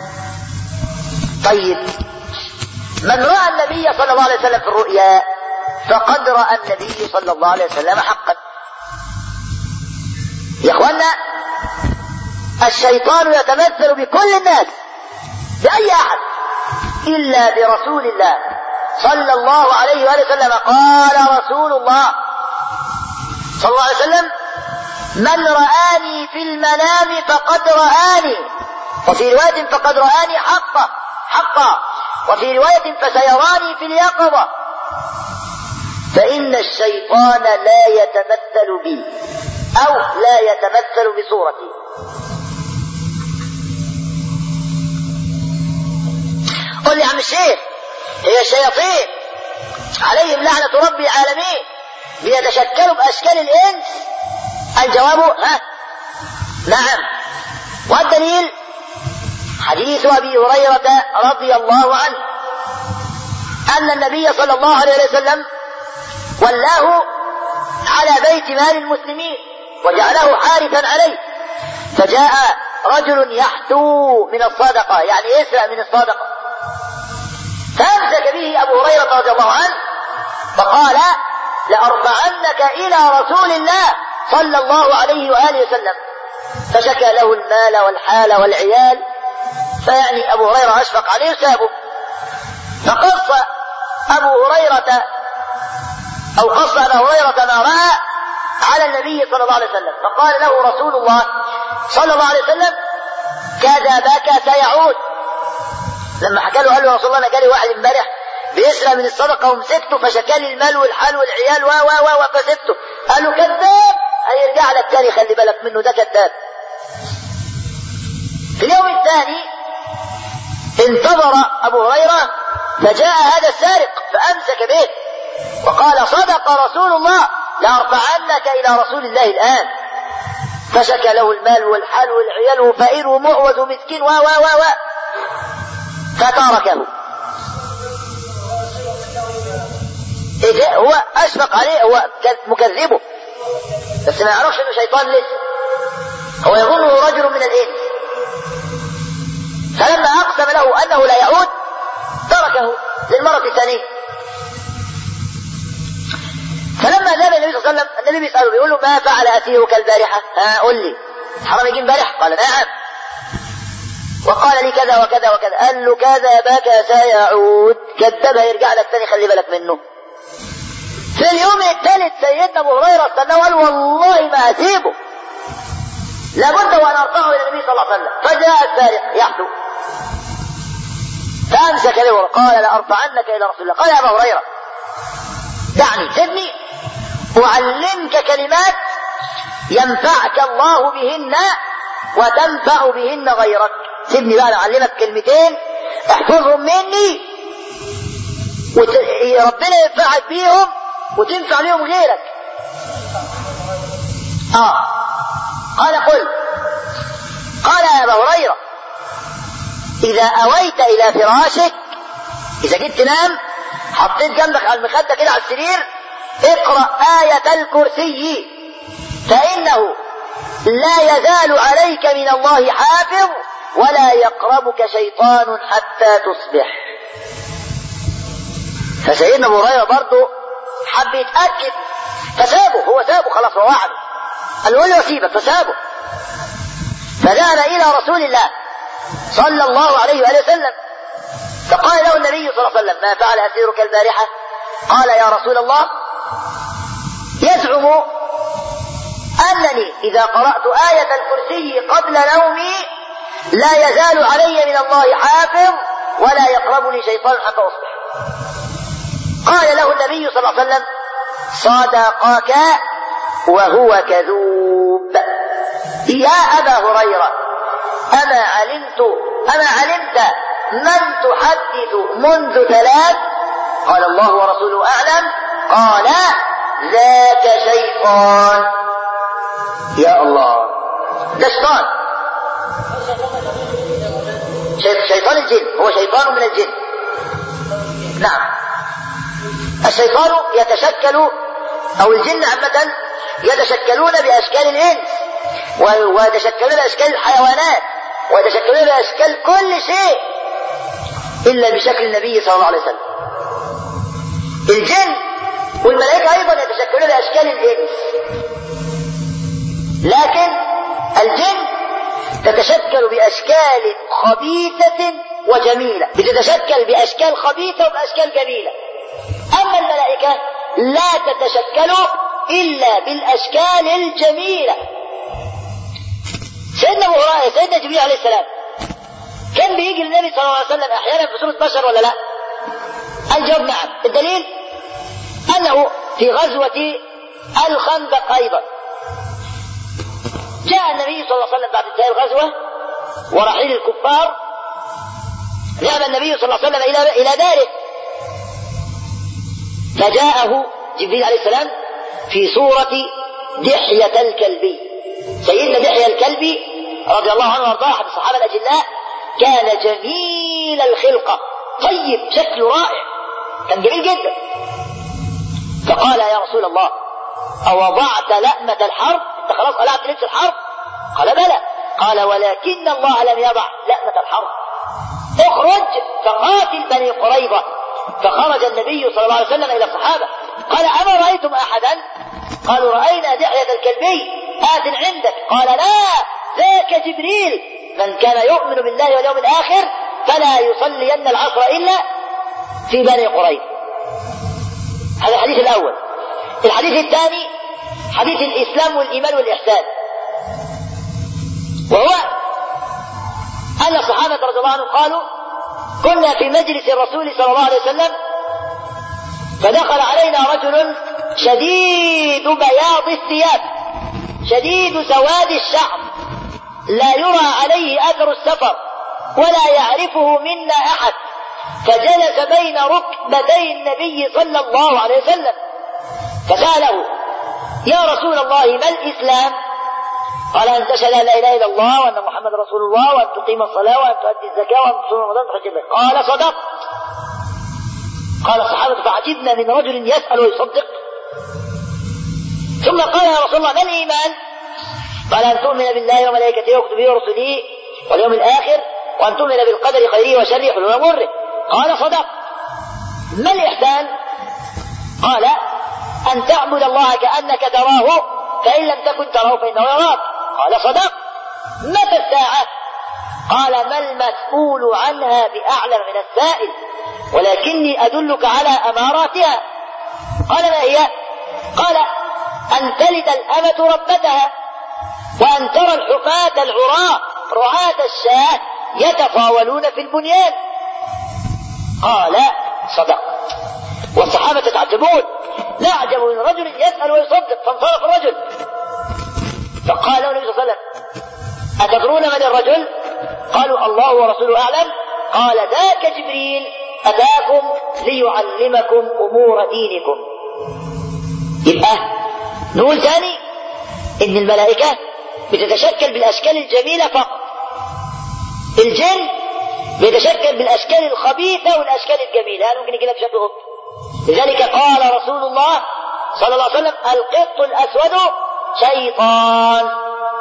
طيب من رأى النبي صلى الله عليه وسلم في الرؤيا فقد رأى النبي صلى الله عليه وسلم حقا. يا اخوانا، الشيطان يتمثل بكل الناس، بأي أحد إلا برسول الله صلى الله عليه وآله وسلم. قال رسول الله صلى الله عليه وسلم: من رآني في المنام فقد رآني، وفي رواية فقد رآني حقا، وفي رواية فسيراني في اليقظة. فإن الشيطان لا يتمثل بي أو لا يتمثل بصورتي. قل لي يا عم الشيخ، هي الشياطين عليهم لعنة رب العالمين بيتشكلوا بأشكال الإنس؟ الجواب نعم. والدليل حديث أبي هريرة رضي الله عنه أن النبي صلى الله عليه وسلم ولاه على بيت مال المسلمين وجعله حارسا عليه، فجاء رجل يحثو من الصدقة، يعني يسرق من الصدقة، فأمسك به أبو هريرة رضي الله عنه فقال: لأرفعنك إلى رسول الله صلى الله عليه وآله وسلم. فشكى له المال والحال والعيال، فيعني أبو هريرة أشفق عليه وسابه. فقص أبو هريرة ما رأى على النبي صلى الله عليه وسلم، فقال له رسول الله صلى الله عليه وسلم: كذبك سيعود. لما حكى له قال له: رسول الله أنا جالي واحد امبارح بيسرق من الصدقة ومسكته فشكى لي المال والحال والعيال فسبته. قال له: كذاب، هيرجع لك تاني، خلي بالك منه، ده كذاب. في اليوم الثاني انتظر أبو هريرة فجاء هذا السارق فأمسك به وقال: صدق رسول الله، لأرفعنك إلى رسول الله الآن. فشكى له المال والحال والعيال وفقير ومعوز ومسكين فتركه. إيه؟ هو أشفق عليه، هو مكذبه، بس ما يعرفش انه شيطان لسه، هو يظنه رجل من الإنس. فلما أقسم له أنه لا يعود تركه للمرة الثانية. فلما ذهب النبي صلى الله عليه وسلم النبي بيسأله بيقول له ما فعل أسيرك البارحة؟ قل لي حرام يجي البارحة؟ قال نعم، وقال لي كذا وكذا وكذا. قال له كذبك سيعود، كذبها يرجع لك تاني، خلي بالك منه. في اليوم الثالث سيدنا ابو هريره استناه وقال والله ما اسيبه، لابد وان ارفعه الى النبي صلى الله عليه وسلم. فجاء السارق يحدو فامسك به قال لارفعنك الى رسول الله. قال يا ابا هريره دعني، سيبني اعلمك كلمات ينفعك الله بهن وتنفع بهن غيرك. سيبني بقى اعلمك كلمتين احفظهم مني ربنا ينفعك بيهم وتنفع ليهم غيرك. قال قل. قال يا ابا هريره اذا اويت الى فراشك، اذا جيت تنام حطيت جنبك على المخده كده على السرير اقرا آية الكرسي فانه لا يزال عليك من الله حافظ ولا يقربك شيطان حتى تصبح. فسيدنا ابو هريره برضه حب يتاكد فسابه، هو سابه خلاص، هو وعد قال له لي وسيبك فسابه. فذهب الى رسول الله صلى الله عليه واله وسلم فقال له النبي صلى الله عليه وسلم ما فعل اسيرك البارحه؟ قال يا رسول الله يزعم انني اذا قرات آية الكرسي قبل نومي لا يزال علي من الله حافظ ولا يقربني شيطان حتى اصبح. قال له النبي صلى الله عليه وسلم صدقك وهو كذوب. يا أبا هريرة أما علمت من تحدث منذ 3؟ قال الله ورسوله أعلم. قال ذاك شيطان. يا الله، ده شيطان، شيطان الجن، هو شيطان من الجن. نعم، الشيطان يتشكل او الجن عامة يتشكلون باشكال الانس ويتشكلون باشكال الحيوانات ويتشكلون باشكال كل شيء الا بشكل النبي صلى الله عليه وسلم. الجن والملائكة ايضا يتشكلون باشكال الانس، لكن الجن تتشكل باشكال خبيثة وجميلة، بتتشكل باشكال خبيثة وباشكال جميلة. اما الملائكة لا تتشكل الا بالاشكال الجميلة. سيدنا جبريل عليه السلام كان بيجي للنبي صلى الله عليه وسلم احيانا في صورة بشر ولا لا؟ الجواب نعم. الدليل انه في غزوة الخندق ايضا جاء النبي صلى الله عليه وسلم بعد انتهاء الغزوة ورحيل الكفار، ذهب النبي صلى الله عليه وسلم الى داره فجاءه جبريل عليه السلام في صورة دحية الكلبي. سيدنا دحية الكلبي رضي الله عنه وارضاه احد الصحابة الاجلاء كان جميل الخلقة، طيب، شكله رائع، كان جميل جدا. فقال يا رسول الله أوضعت لأمة الحرب؟ انت خلاص قلعت لبس الحرب؟ قال بلى. قال ولكن الله لم يضع لأمة الحرب، اخرج فقاتل بني قريظة. فخرج النبي صلى الله عليه وسلم الى الصحابة قال اما رأيتم احدا؟ قالوا رأينا دحية الكلبي آت عندك. قال لا، ذاك جبريل، من كان يؤمن بالله واليوم الاخر فلا يصلين العصر الا في بني قريظة. هذا الحديث الاول. الحديث الثاني حديث الاسلام والايمان والاحسان، وهو ان الصحابة رضي الله عنهم قالوا كنا في مجلس الرسول صلى الله عليه وسلم فدخل علينا رجل شديد بياض الثياب شديد سواد الشعر لا يرى عليه اثر السفر ولا يعرفه منا احد، فجلس بين ركبتي النبي صلى الله عليه وسلم فسأله يا رسول الله ما الاسلام؟ قال ان تشهد لا اله الا الله وان محمد رسول الله وان تقيم الصلاه وان تؤدي الزكاه وان تصوم رمضان وتحج البيت. قال صدقت. قال الصحابه فعجبنا من رجل يسال ويصدق. ثم قال يا رسول الله ما الايمان؟ قال ان تؤمن بالله وملائكته وكتبه ورسله واليوم الاخر وان تؤمن بالقدر خيره وشره حلوه ومره. قال صدقت. ما الاحسان؟ قال أن تعبد الله كأنك تراه فإن لم تكن تراه فإنه يراك. قال صدق. متى الساعة؟ قال ما المسؤول عنها بأعلم من السائل ولكني أدلك على أماراتها. قال ما هي؟ قال أن تلد الأمة ربتها وأن ترى الحفاة العراة رعاة الشاة يتطاولون في البنيان. قال صدق. والصحابة يتعجبون، نعجب من رجل يسأل ويصدق. فانصرف الرجل فقال له النبي صلى الله عليه وسلم أتدرون من الرجل؟ قالوا الله ورسوله أعلم. قال ذاك جبريل أتاكم ليعلمكم أمور دينكم. يبقى نقول ثاني إن الملائكة بتتشكل بالأشكال الجميلة فقط، الجن بيتشكل بالأشكال الخبيثة والأشكال الجميلة، يعني ممكن يجي لك شكل قط. لذلك قال رسول الله صلى الله عليه وسلم القط الأسود شيطان.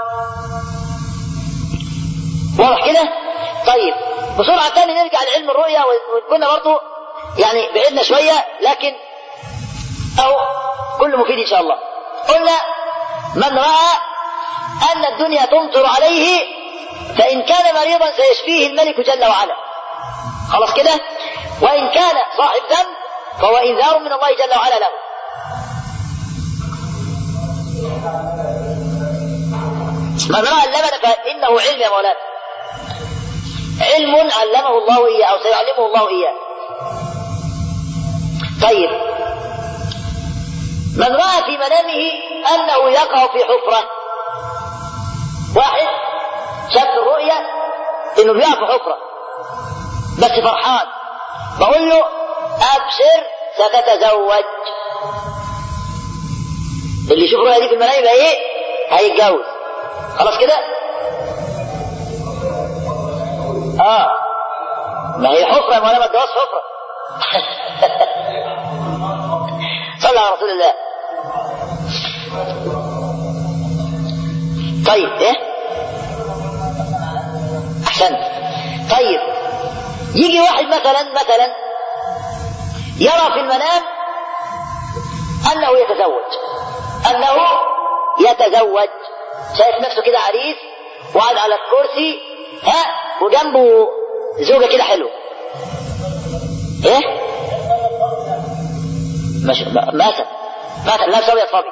واضح كده؟ طيب بسرعة تاني نرجع لعلم الرؤيا، وكنا برضو يعني بعدنا شوية لكن أو كل مفيد إن شاء الله. قلنا من رأى أن الدنيا تمطر عليه فإن كان مريضا سيشفيه الملك جل وعلا، خلاص كده. وإن كان صاحب ذنب فهو إنذار من الله جل وعلا له. من رأى اللبن فإنه علم يا مولانا، علم علمه الله إياه أو سيعلمه الله إياه. طيب من رأى في منامه أنه يقع في حفرة، واحد شاف في الرؤيا إنه بيقع في حفرة بس فرحان، بقول له أبشر ستتزوج. اللي يشوف الرؤيا دي في المنام يبقى إيه؟ هيتجوز، خلاص كده. ما هي حفرة يا مولانا، ما الجواز حفرة. صلى على رسول الله. طيب ايه احسنت. طيب يجي واحد مثلا يرى في المنام انه يتزوج، شايف نفسه كده عريس وقاعد على الكرسي وجنبه زوجة كده حلوة. ايه مثلا لا صبي صبي.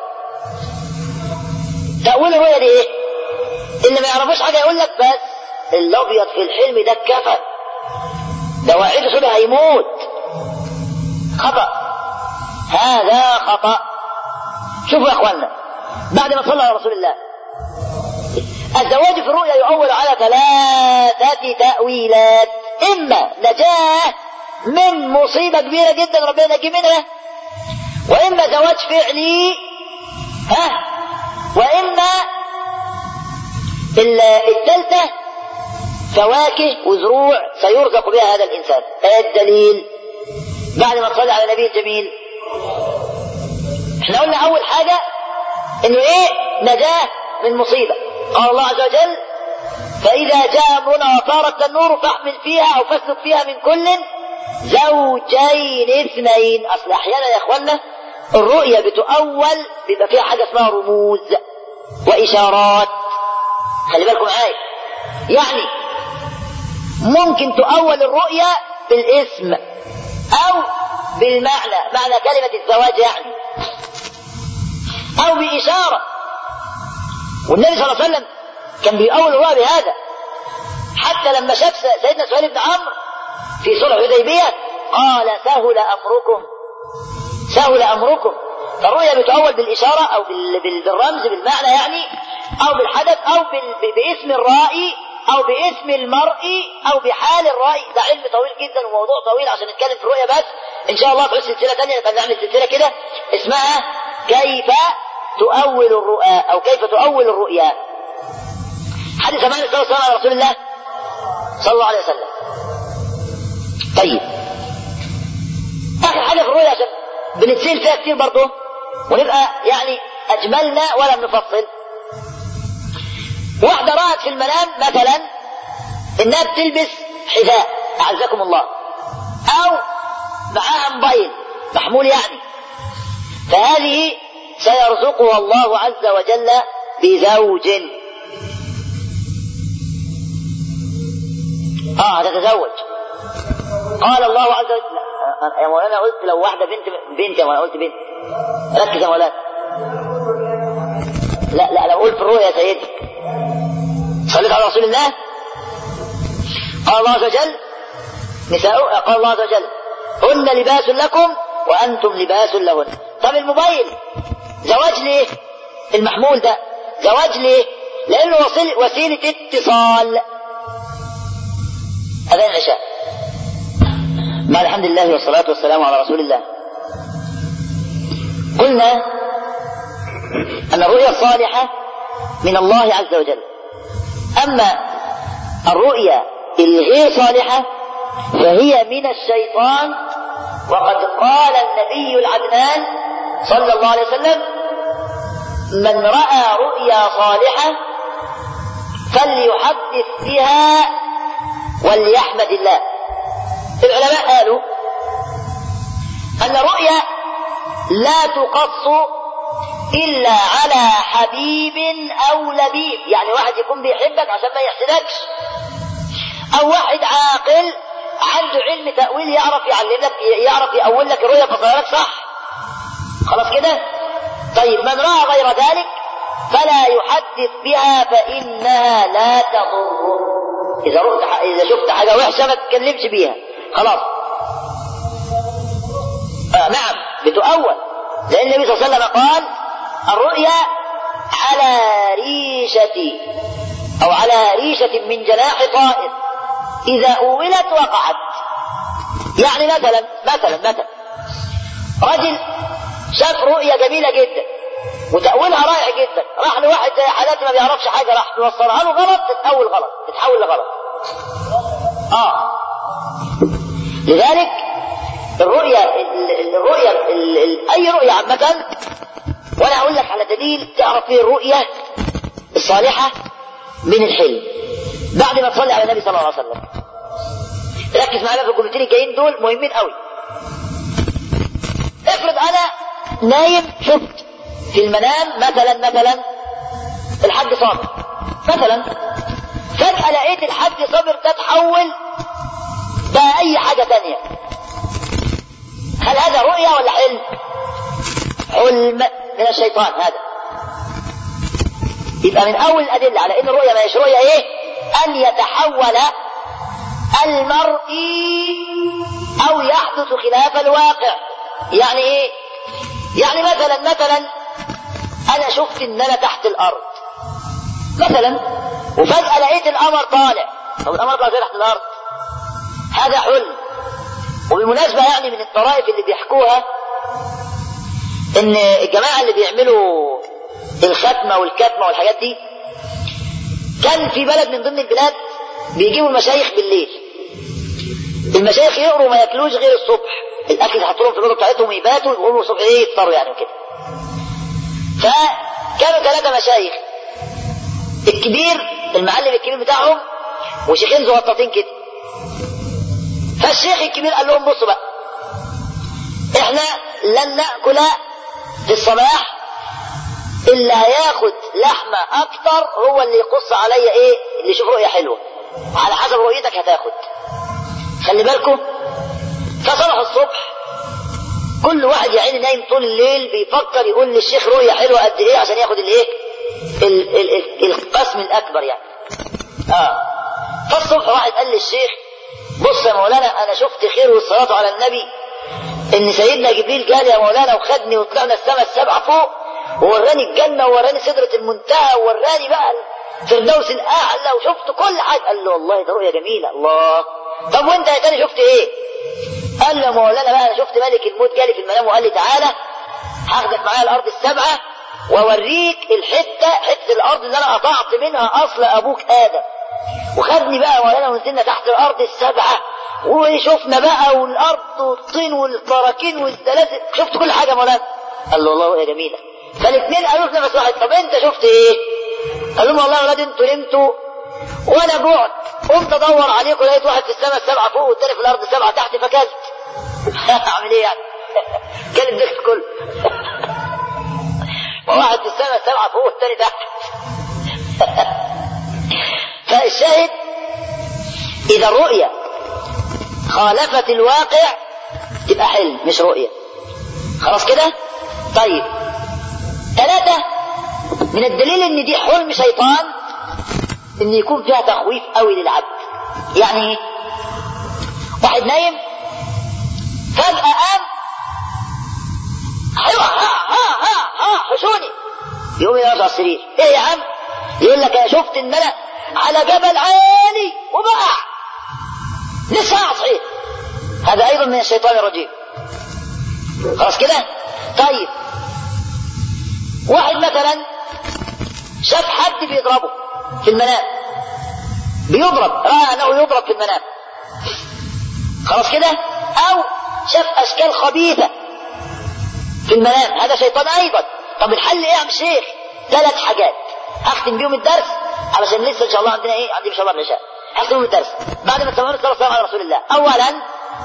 تأويل الرؤيا دي ايه؟ اللي ما يعرفوش حاجة يقول لك بس الابيض في الحلم ده اتكفل، ده واعده صبي هيموت. خطأ، هذا خطأ. شوفوا يا اخوانا، بعد ما صلى على رسول الله، الزواج في الرؤيا يؤول على 3 تأويلات: إما نجاة من مصيبة كبيرة جدا ربنا ينجي منها، وإما زواج فعلي، وإما الثالثة فواكه وزروع سيرزق بها هذا الإنسان. الدليل بعد ما تصلي على النبي الجميل، احنا قلنا أول حاجة إنه إيه؟ نجاة من مصيبة. قال الله عز وجل: فإذا جاء أمرنا وصارت النور فاحمل فيها أو فاسلك فيها من كل زوجين 2. أصل أحيانا يا إخوانا الرؤيا بتؤول بيبقى فيها حاجة اسمها رموز وإشارات، خلي بالكم معايا. يعني ممكن تؤول الرؤيا بالاسم أو بالمعنى، معنى كلمة الزواج يعني، أو بإشارة. والنبي صلى الله عليه وسلم كان بيؤول الرؤيا بهذا، حتى لما شاف سيدنا سهيل بن عمرو في صلح الحديبية قال: سهل أمركم. فالرؤيا بتؤول بالإشارة أو بالرمز بالمعنى يعني، أو بالحدث، أو باسم الرائي، أو باسم المرئي، أو بحال الرائي. ده علم طويل جدا وموضوع طويل عشان نتكلم في الرؤيا، بس إن شاء الله في سلسلة تانية نبقى نعمل سلسلة كده اسمها كيف تؤول الرؤيا أو كيف تؤول الرؤيا. حديث زمان صلى الله عليه رسول الله صلى الله عليه وسلم. طيب آخر حاجة في الرؤيا عشان بنتسأل فيها كتير برضه ونبقى يعني أجملنا ولم نفصل. واحدة رأت في المنام مثلا إنها بتلبس حذاء أعزكم الله، أو معاها موبايل محمول يعني، فهذه سيرزقها الله عز وجل بزوج. هتتزوج. قال الله عز وجل يا مولانا قلت لو واحدة بنت يا مولانا قلت بنت. ركز يا مولانا. لا لو قلت الرؤيا يا سيدي. صليت على رسول الله. قال الله عز وجل قال الله عز وجل هن لباس لكم وأنتم لباس لهن. طب الموبايل زواج ليه؟ المحمول ده زواج ليه؟ لأنه وسيلة اتصال. أذان العشاء. مع الحمد لله والصلاة والسلام على رسول الله. قلنا أن الرؤيا الصالحة من الله عز وجل. أما الرؤيا الغير صالحة فهي من الشيطان. وقد قال النبي العدنان صلى الله عليه وسلم من رأى رؤيا صالحة فليحدث بها وليحمد الله. العلماء قالوا أن الرؤيا لا تقص إلا على حبيب أو لبيب، يعني واحد يكون بيحبك عشان ما يحسدكش، أو واحد عاقل عنده علم تأويل يعرف يعلمك يعرف يأول لك الرؤيا فصارت صح. خلاص كده؟ طيب من رأى غير ذلك فلا يحدث بها فإنها لا تضر. إذا شفت حاجة وحشة ما تتكلمش بيها خلاص. نعم بتؤول، لأن النبي صلى الله عليه وسلم قال الرؤيا على ريشة من جناح طائر إذا أولت وقعت. يعني مثلا رجل شاف رؤيا جميلة جدا وتأويلها رائع جدا، راح لواحد زي حالاتي ما بيعرفش حاجة راح توصلها له غلط تتأول غلط تتحول لغلط. لذلك أي رؤيا عامة، وأنا أقول لك على دليل تعرف فيه الرؤيا الصالحة من الحلم بعد ما تصلي على النبي صلى الله عليه وسلم. ركز معايا في الجملتين الجايين دول مهمين قوي. افرض أنا نايم شفت في المنام مثلا الحاج صابر مثلا، فجأة لقيت الحاج صابر ده تحول بقى أي حاجة تانية. هل هذا رؤيا ولا حلم؟ حلم من الشيطان هذا. يبقى من أول الأدلة على إن الرؤيا ما هيش رؤيا إيه؟ أن يتحول المرء أو يحدث خلاف الواقع. يعني إيه؟ يعني مثلا أنا شفت إن أنا تحت الأرض مثلا، وفجأة لقيت القمر طالع. طب القمر طالع تحت الأرض، هذا حلم. وبالمناسبة يعني من الطرائف اللي بيحكوها إن الجماعة اللي بيعملوا الختمة والكتمة والحاجات دي، كان في بلد من ضمن البلاد بيجيبوا المشايخ بالليل. المشايخ يقروا ما ياكلوش غير الصبح، الأكل يحطوا لهم في الأوضة بتاعتهم يباتوا ويقوموا الصبح يفطروا يعني وكده. فكانوا 3 مشايخ، الكبير المعلم الكبير بتاعهم وشيخين زوطتين كده. فالشيخ الكبير قال لهم بصوا بقى، احنا لن نأكل في الصباح اللي هياخد لحمة اكتر هو اللي يقص عليا ايه اللي يشوف رؤية حلوة، على حسب رؤيتك هتاخد. خلي بالكم. فصبح الصبح كل واحد يا عيني نايم طول الليل بيفكر يقول للشيخ رؤية حلوة قد ايه عشان ياخد الايه القسم الاكبر يعني. فالصبح واحد قال للشيخ بص يا مولانا انا شفت خير والصلاة على النبي ان سيدنا جبريل قال يا مولانا وخدني وطلعنا السماء السبعة فوق ووراني الجنة ووراني سدرة المنتهى ووراني بقى الفردوس الاعلى وشفت كل حاجة. قال له والله ده رؤية جميلة. الله. طب وانت يا تاني شفت ايه؟ قال له يا مولانا بقى انا شفت ملك الموت جالي في المنام وقال لي تعالى هاخدك معايا الارض السبعة واوريك حتة الارض اللي انا قطعت منها اصل ابوك ادم، وخدني بقى مولانا ونزلنا تحت الارض السبعة وشفنا بقى والارض والطين والبراكين والزلازل، شفت كل حاجة مولانا. قال له والله رؤية جميلة. فالاثنين قالوا في نفس واحد طب انت شفت ايه؟ قال لهم والله يا ولاد انتوا نمتوا وانا جوعت قمت ادور عليكم لقيت واحد في السماء السبعة فوق والتاني في الارض السبعة تحت فكلت. اعمل ايه يعني؟ كان الدخل كله. وواحد في السماء 7 فوق والثاني تحت. فالشاهد إذا الرؤية خالفت الواقع تبقى حلم مش رؤية. خلاص كده؟ طيب 3 من الدليل ان دي حلم شيطان ان يكون فيها تخويف قوي للعبد. يعني واحد نايم فجأة قام حشوني، يقوم يرجع على السرير. ايه يا عم؟ يقول لك انا شفت ان انا على جبل عالي وبقع لسه صحيح. هذا ايضا من الشيطان الرجيم. خلاص كده؟ طيب واحد مثلا شاف حد بيضربه في المنام، بيضرب، رأى انه يضرب في المنام. خلاص كده؟ او شاف اشكال خبيثة في المنام، هذا شيطان ايضا. طب الحل ايه يا عم الشيخ؟ 3 حاجات هختم بيهم الدرس علشان لسه ان شاء الله عندنا ايه؟ عندي ان شاء الله العشاء. هختم بيهم الدرس بعد ما تسمعون الصلاة والسلام على رسول الله. اولا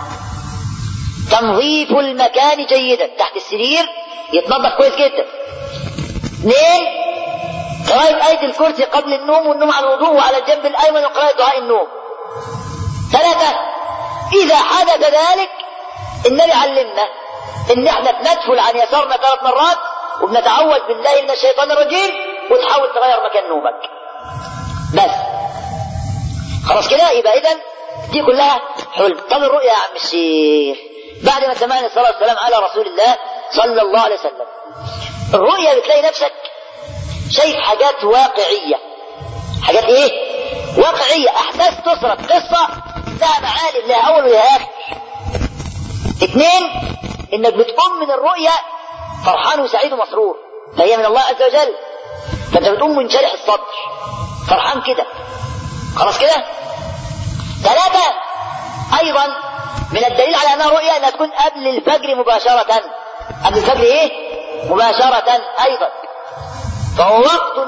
تنظيف المكان جيدا، تحت السرير يتنظف كويس جدا. 2 قراءة آية الكرسي قبل النوم، والنوم على الوضوء وعلى الجنب الأيمن وقراءة دعاء النوم. 3 إذا حدث ذلك النبي علمنا إن احنا بندفل عن يسارنا 3 مرات وبنتعوذ بالله من الشيطان الرجيم، وتحاول تغير مكان نومك بس. خلاص كده؟ يبقى إذن دي كلها حلم. طب الرؤيا يا عم الشيخ بعد ما سمعنا الصلاة والسلام على رسول الله صلى الله عليه وسلم، الرؤيا بتلاقي نفسك شايف حاجات واقعية. حاجات ايه؟ واقعية، احداث تسرد، قصة لها معالم، لها اول ولها اخر. 2 انك بتقوم من الرؤيا فرحان وسعيد ومسرور، فهي من الله عز وجل، فانت بتقوم منشرح الصدر فرحان كده. خلاص كده؟ 3 ايضا من الدليل على انها رؤيا انها تكون قبل الفجر مباشرة. قبل الفجر ايه؟ مباشرة ايضا. فهو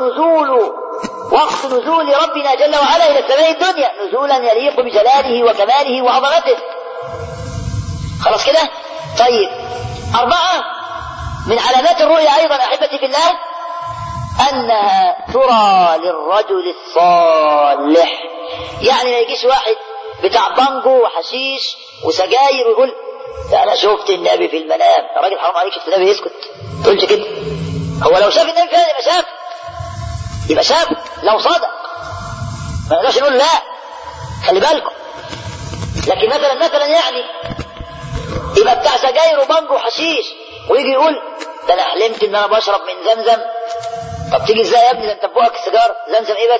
وقت نزول ربنا جل وعلا الى السماء الدنيا، نزولا يليق بجلاله وكماله وعظمته. خلاص كده؟ طيب 4 من علامات الرؤيا ايضا احبتي في الله انها ترى للرجل الصالح. يعني ما يجيش واحد بتاع بانجو وحشيش وسجاير ويقول انا شفت النبي في المنام. يا راجل حرام عليك، شفت النبي؟ يسكت، ما تقولش كده. هو لو شاف النبي فعلا يبقى شاف لو صدق، ما نقدرش نقول لا، خلي بالكم. لكن مثلا يعني يبقى بتاع سجاير وبانجو وحشيش ويجي يقول ده انا حلمت ان انا بشرب من زمزم. طب تيجي ازاي يا ابني؟ ده انت بقك السيجار، زمزم ايه بس؟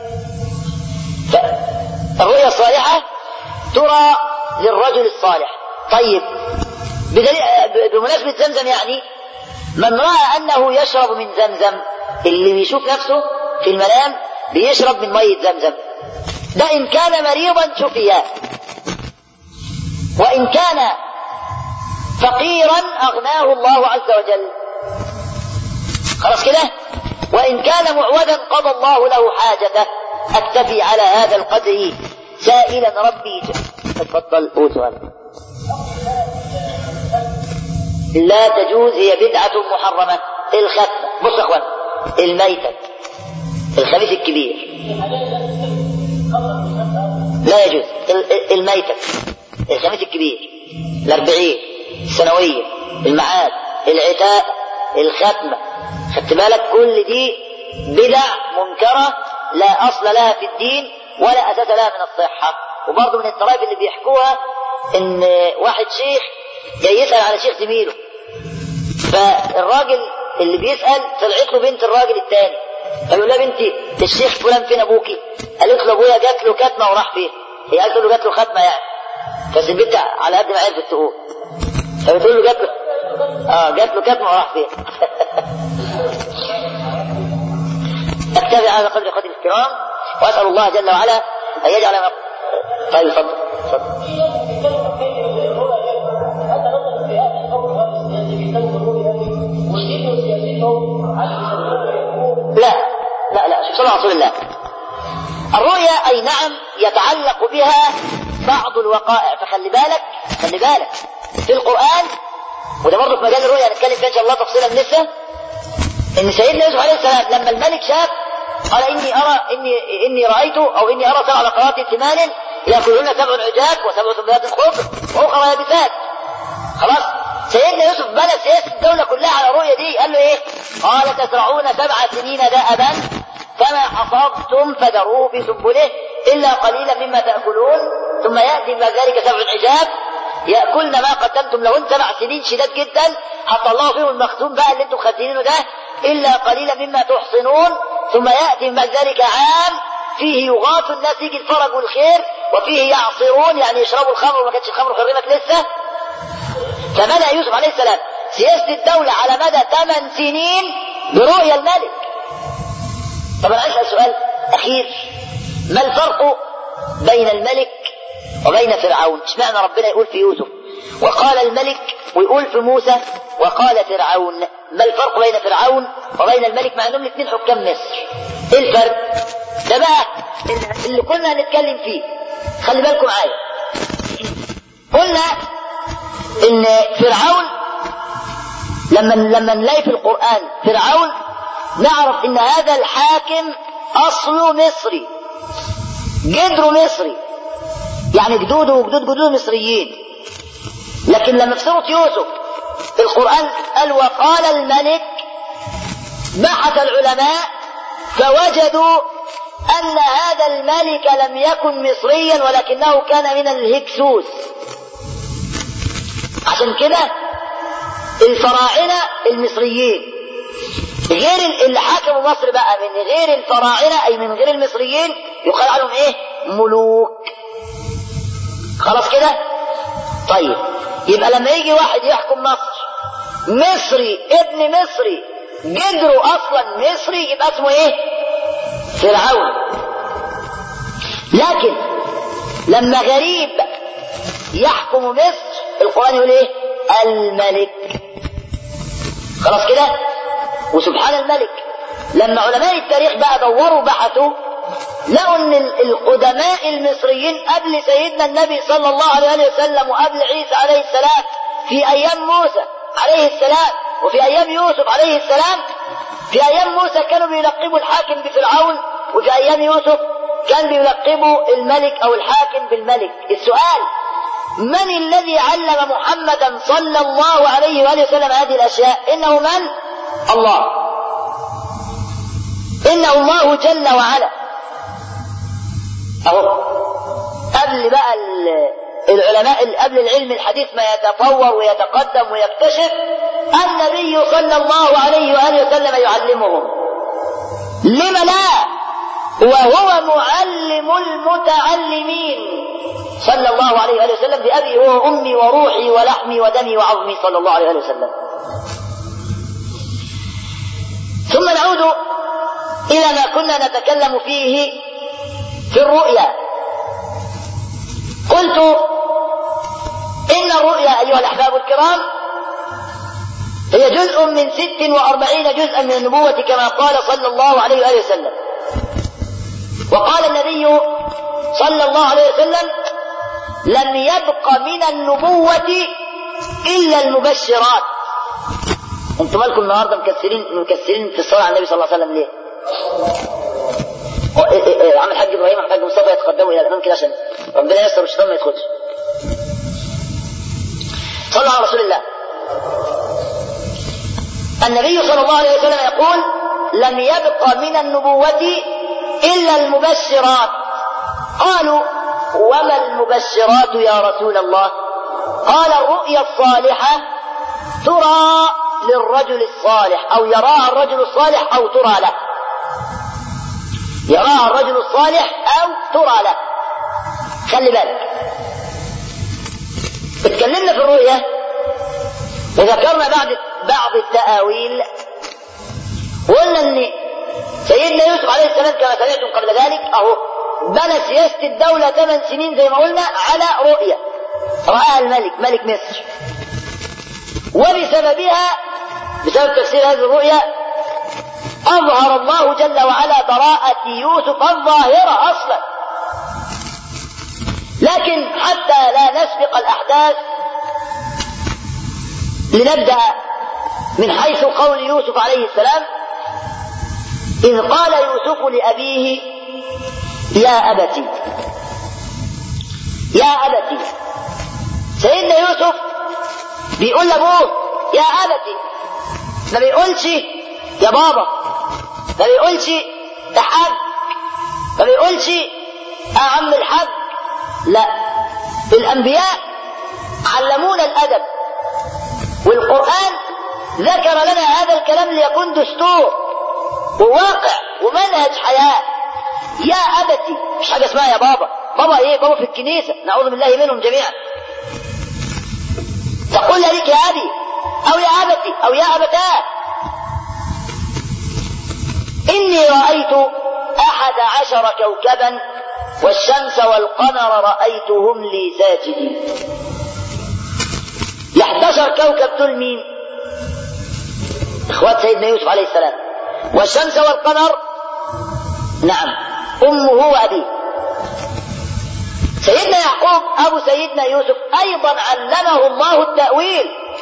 فالرؤيا الصالحة ترى للرجل الصالح. طيب بمناسبة زمزم، يعني من رأى أنه يشرب من زمزم، اللي بيشوف نفسه في المنام بيشرب من مية زمزم، ده إن كان مريضا شفيا، وإن كان فقيرا أغناه الله عز وجل. خلاص كده؟ وإن كان معوذا قضى الله له حاجته. أكتفي على هذا القدر سائلا ربي. تفضل قول سؤال. لا تجوز، هي بدعة محرمة. الختمة، بص يا اخوان، الميتة، الخميس الكبير لا يجوز. الميتة، الخميس الكبير، 40 السنوية، المعاد، العتاء، الختمة، خدت بالك؟ كل دي بدع منكرة لا أصل لها في الدين ولا أساس لها من الصحة. وبرضه من الطرائف اللي بيحكوها إن واحد شيخ جاي يسأل على شيخ زميله، فالراجل اللي بيسأل طلعت له بنت الراجل الثاني، قالوا لها بنتي الشيخ فلان فين أبوكي؟ قالت له أبويا جات له كتمة وراح فيها. هي قالت له جات له ختمة يعني، بس البنت على قد ما عرفت تقول، فبتقول له جات له كتمة وراح فيها. أكتفي على قدر الاحترام، وأسأل الله جل وعلا أن يجعل طيب اتفضل. لا شوف صلى رسول الله. الرؤيا أي نعم يتعلق بها بعض الوقائع، فخلي بالك في القرآن وده برضه في مجال الرؤيا هنتكلم فيها ان شاء الله تفصيلا لسه، ان سيدنا يوسف عليه السلام لما الملك شاف قال اني رايت او اني ارى 7 بقرات ثمان ياكلون 7 عجاف و7 سنبلات خضر واخرى يابسات. خلاص سيدنا يوسف بنى سياسه الدوله كلها على الرؤيه دي. قال له ايه؟ قال تزرعون 7 سنين دأبا فما حصدتم فذروه في سنبله الا قليلا مما تاكلون ثم ياتي بعد ذلك 7 عجاف ياكلن ما قدمتم لهن. 7 سنين شداد جدا هتطلعوا فيهم المخزون بقى اللي انتم خازنينه ده الا قليلا مما تحصنون. ثم ياتي بعد ذلك عام فيه يغاث الناس، يجي الفرج والخير، وفيه يعصرون يعني يشربوا الخمر وما كانتش الخمر حرمت لسه. فبدأ يوسف عليه السلام سياسة الدولة على مدى 8 سنين برؤيا الملك. طب انا اسال سؤال اخير، ما الفرق بين الملك وبين فرعون؟ اشمعنى ربنا يقول في يوسف وقال الملك ويقول في موسى وقال فرعون؟ ما الفرق بين فرعون وبين الملك مع انهم الاثنين حكام مصر؟ ايه الفرق؟ ده بقى اللي كنا هنتكلم فيه. خلي بالكم معايا. قلنا ان فرعون لما نلاقي في القرآن فرعون نعرف ان هذا الحاكم اصله مصري، جدره مصري، يعني جدوده وجدود جدوده مصريين. لكن لما في سورة يوسف القرآن قال وقال الملك، بحث العلماء فوجدوا أن هذا الملك لم يكن مصريا ولكنه كان من الهكسوس. عشان كده الفراعنة المصريين غير اللي حكموا مصر بقى من غير الفراعنة أي من غير المصريين يقال عنهم ايه؟ ملوك. خلاص كده؟ طيب يبقى لما يجي واحد يحكم مصر مصري ابن مصري جدره اصلا مصري يبقى اسمه ايه؟ فرعون. لكن لما غريب يحكم مصر القرآن يقول ايه؟ الملك. خلاص كده؟ وسبحان الملك لما علماء التاريخ بقى دوروا بحثوا لقوا ان القدماء المصريين قبل سيدنا النبي صلى الله عليه وسلم وقبل عيسى عليه السلام في ايام موسى عليه السلام وفي ايام يوسف عليه السلام، في ايام موسى كانوا بيلقبوا الحاكم بفرعون وفي ايام يوسف كان بيلقبوا الملك او الحاكم بالملك. السؤال من الذي علم محمدا صلى الله عليه وآله وسلم هذه الاشياء؟ انه من؟ الله. انه الله جل وعلا. اهو قبل بقى العلماء قبل العلم الحديث ما يتطور ويتقدم ويكتشف النبي صلى الله عليه وآله وسلم يعلمهم. لم لا؟ وهو معلم المتعلمين صلى الله عليه وآله وسلم بأبي وأمي وروحي ولحمي ودمي وعظمي صلى الله عليه وآله وسلم. ثم نعود إلى ما كنا نتكلم فيه في الرؤيا. قلت إن الرؤيا أيها الأحباب الكرام هي جزء من 46 جزءا من النبوة كما قال صلى الله عليه وآله وسلم. وقال النبي صلى الله عليه وسلم لم يبق من النبوة إلا المبشرات. انتم مالكم النهارده مكسرين في الصلاة على النبي صلى الله عليه وسلم ليه؟ عم الحاج ابراهيم والحاج مصطفى يتقدموا الى الامام كده عشان ربنا ييسر والشيطان ما يدخلش. صلوا على رسول الله. النبي صلى الله عليه وسلم يقول لم يبق من النبوة الا المبشرات. قالوا وما المبشرات يا رسول الله؟ قال الرؤيا الصالحة ترى للرجل الصالح او يراها الرجل الصالح او ترى له. يراها الرجل الصالح او ترى له. خلي بالك اتكلمنا في الرؤيا وذكرنا بعض التأويل وقلنا ان سيدنا يوسف عليه السلام كما سمعتم قبل ذلك اهو بنى سياسة الدولة 8 سنين زي ما قلنا على رؤيا رآها الملك ملك مصر، وبسببها بسبب تفسير هذه الرؤيا أظهر الله جل وعلا براءة يوسف الظاهرة أصلا. لكن حتى لا نسبق الأحداث لنبدأ من حيث قول يوسف عليه السلام: إذ قال يوسف لأبيه يا أبتي يا أبتي. سيدنا يوسف بيقول لأبوه يا أبتي، ما بيقولش يا بابا، ما بيقولش يا حاج، ما بيقولش يا عم الحاج. لا، الأنبياء علمونا الأدب، والقرآن ذكر لنا هذا الكلام ليكون دستور وواقع ومنهج حياة. يا أبتي، مش حاجة اسمها يا بابا. بابا ايه؟ بابا في الكنيسة، نعوذ بالله منهم جميعا. تقول لك يا أبي أو يا أبتي أو يا أبتاه. إني رأيت 11 كوكبا والشمس والقمر رأيتهم لي ساجدين. 11 كوكب دول مين؟ اخوات سيدنا يوسف عليه السلام. والشمس والقمر نعم امه وابيه. سيدنا يعقوب ابو سيدنا يوسف ايضا علمه الله التأويل.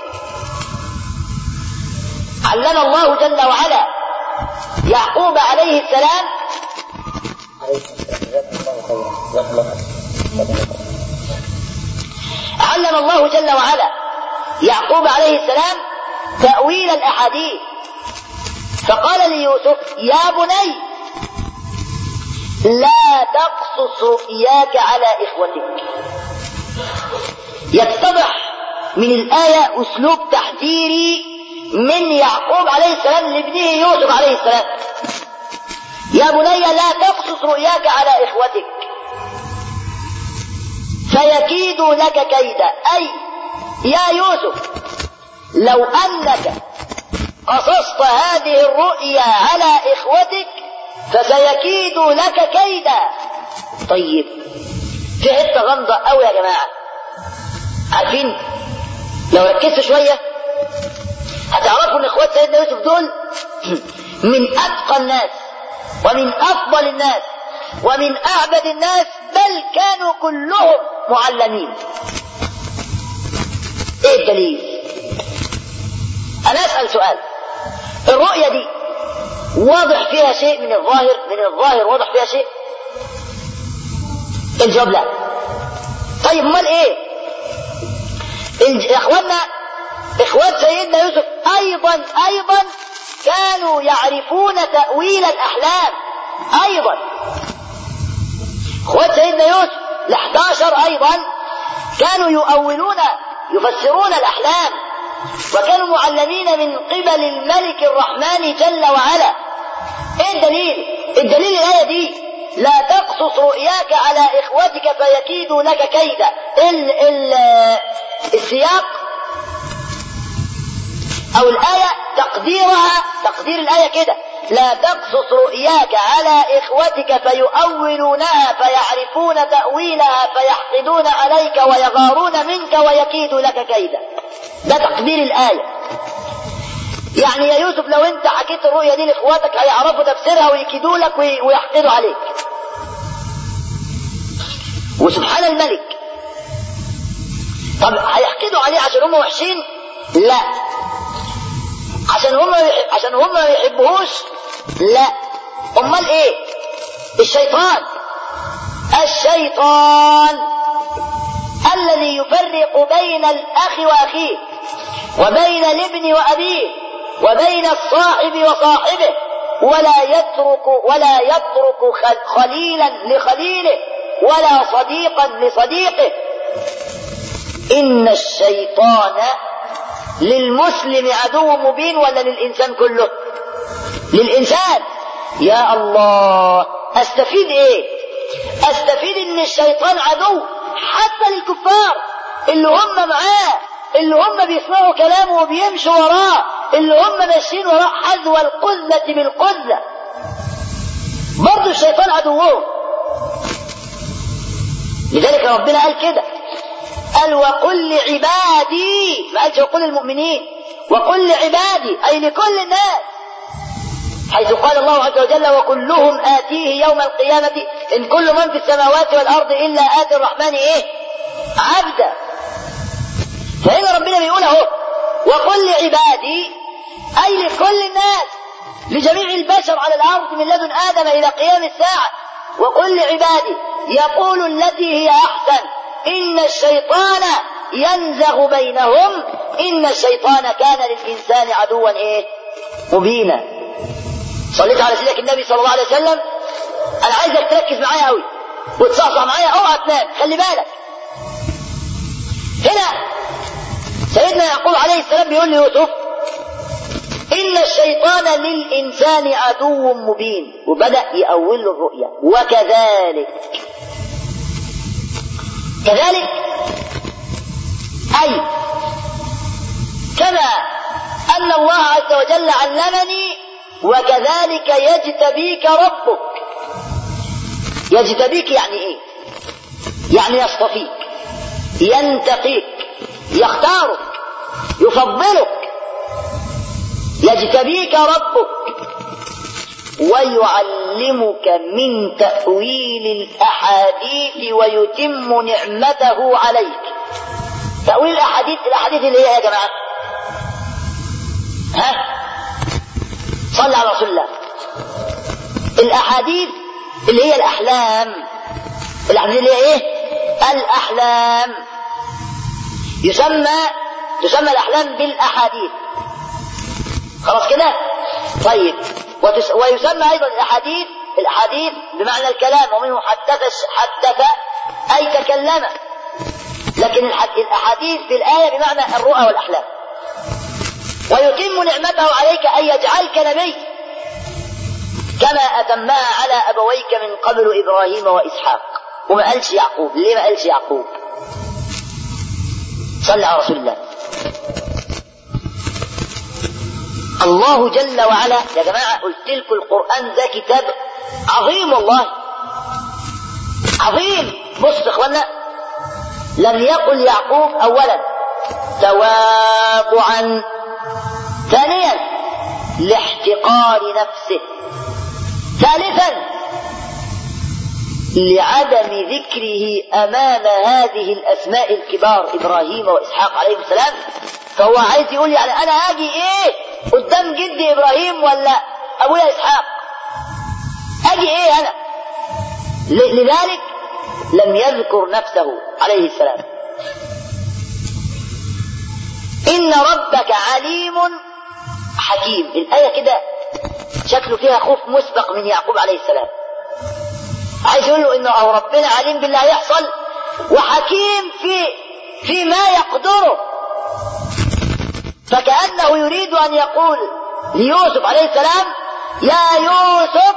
علم الله جل وعلا يعقوب عليه السلام علم الله جل وعلا يعقوب عليه السلام تأويل الأحاديث، فقال ليوسف: يا بني لا تقصص رؤياك على إخوتك. يتضح من الآية أسلوب تحذيري من يعقوب عليه السلام لابنه يوسف عليه السلام. يا بني لا تقصص رؤياك على إخوتك فيكيدوا لك كيدا. أي يا يوسف لو أنك قصصت هذه الرؤيا على إخوتك فسيكيدوا لك كيدا. طيب في حتة غامضة أوي يا جماعة، عارفين لو ركزتوا شوية هتعرفوا ان اخوات سيدنا يوسف دول من اتقى الناس ومن افضل الناس ومن اعبد الناس، بل كانوا كلهم معلمين. ايه الدليل؟ انا اسأل سؤال: الرؤية دي واضح فيها شيء من الظاهر واضح فيها شيء؟ الجواب لا. طيب امال ايه؟ يا اخوانا اخوات سيدنا يوسف ايضا كانوا يعرفون تأويل الاحلام. ايضا اخوات سيدنا يوسف 11 ايضا كانوا يفسرون الاحلام، وكانوا معلمين من قبل الملك الرحمن جل وعلا. ايه الدليل؟ الدليل الآية دي: لا تقصص رؤياك على اخوتك فيكيدوا لك كيدا. السياق او الآية تقدير الآية كده: لا تقصص رؤياك على اخوتك فيؤولونها فيعرفون تأويلها فيحقدون عليك ويغارون منك ويكيدوا لك كيدا. ده تقدير الآية. يعني يا يوسف لو انت حكيت الرؤية دي لاخواتك هيعرفوا تفسيرها ويكيدوا لك ويحقدوا عليك. وسبحان الملك، طب هيحقدوا عليه عشان هم وحشين؟ لا. عشان هم ما يحبوهوش؟ لا. امال ايه؟ الشيطان الذي يفرق بين الاخ واخيه وبين الابن وابيه وبين الصاحب وصاحبه، ولا يترك خليلا لخليله ولا صديقا لصديقه. ان الشيطان للمسلم عدو مبين، ولا للإنسان كله؟ للإنسان. يا الله، أستفيد إيه؟ أستفيد إن الشيطان عدو حتى للكفار اللي هم معاه، اللي هم بيسمعوا كلامه وبيمشوا وراه، اللي هم ماشيين وراه حذو القذة بالقذة، برضو الشيطان عدوهم. لذلك ربنا قال كده، قال: وقل لعبادي، ما قالش وقل المؤمنين، وقل لعبادي أي لكل الناس، حيث قال الله عز وجل: وكلهم آتيه يوم القيامة إن كل من في السماوات والأرض إلا آتي الرحمن إيه؟ عبدا. فهنا ربنا بيقول اهو: وقل لعبادي أي لكل الناس، لجميع البشر على الأرض من لدن آدم إلى قيام الساعة، وقل لعبادي يقول التي هي أحسن إن الشيطان ينزغ بينهم إن الشيطان كان للإنسان عدوا مبينا. صليت على سيدك النبي صلى الله عليه وسلم. أنا عايزك تركز معايا قوي وتصحصح معايا، اوعى تنام، خلي بالك. هنا سيدنا يعقوب عليه السلام بيقول ليوسف إن الشيطان للإنسان عدو مبين، وبدأ يأول له الرؤيا. وكذلك أي كما أن الله عز وجل علمني وكذلك يجتبيك ربك. يجتبيك يعني إيه؟ يعني يصطفيك، ينتقيك، يختارك، يفضلك. يجتبيك ربك ويعلمك من تأويل الأحاديث ويتم نعمته عليك. تأويل الأحاديث اللي هي يا جماعة صلى على رسول الله. الأحاديث اللي هي الأحلام، الأحاديث اللي هي إيه؟ الأحلام. تسمى الأحلام بالأحاديث. خلاص كده؟ طيب. ويسمى أيضا الأحاديث بمعنى الكلام، ومنه حدث أي تكلم. لكن الأحاديث في الآية بمعنى الرؤى والأحلام. ويتم نعمته عليك أن يجعلك نبي كما أتمها على أبويك من قبل إبراهيم وإسحاق. وما قالش يعقوب. ليه ما قالش يعقوب؟ صلى على رسول الله. الله جل وعلا يا جماعة قلت لكم القرآن ده كتاب عظيم والله عظيم. بص اخوانا، لم يقل يعقوب أولا تواضعا، ثانيا لاحتقار نفسه، ثالثا لعدم ذكره أمام هذه الأسماء الكبار إبراهيم وإسحاق عليهم السلام. فهو عايز يقول يعني أنا هاجي إيه قدام جدي إبراهيم ولا أبويا إسحاق؟ أجي إيه أنا؟ لذلك لم يذكر نفسه عليه السلام. إن ربك عليم حكيم. الآية كده شكله فيها خوف مسبق من يعقوب عليه السلام. عايز يقول له إنه ربنا عليم بالله يحصل وحكيم في ما يقدره. فكأنه يريد أن يقول ليوسف عليه السلام يا يوسف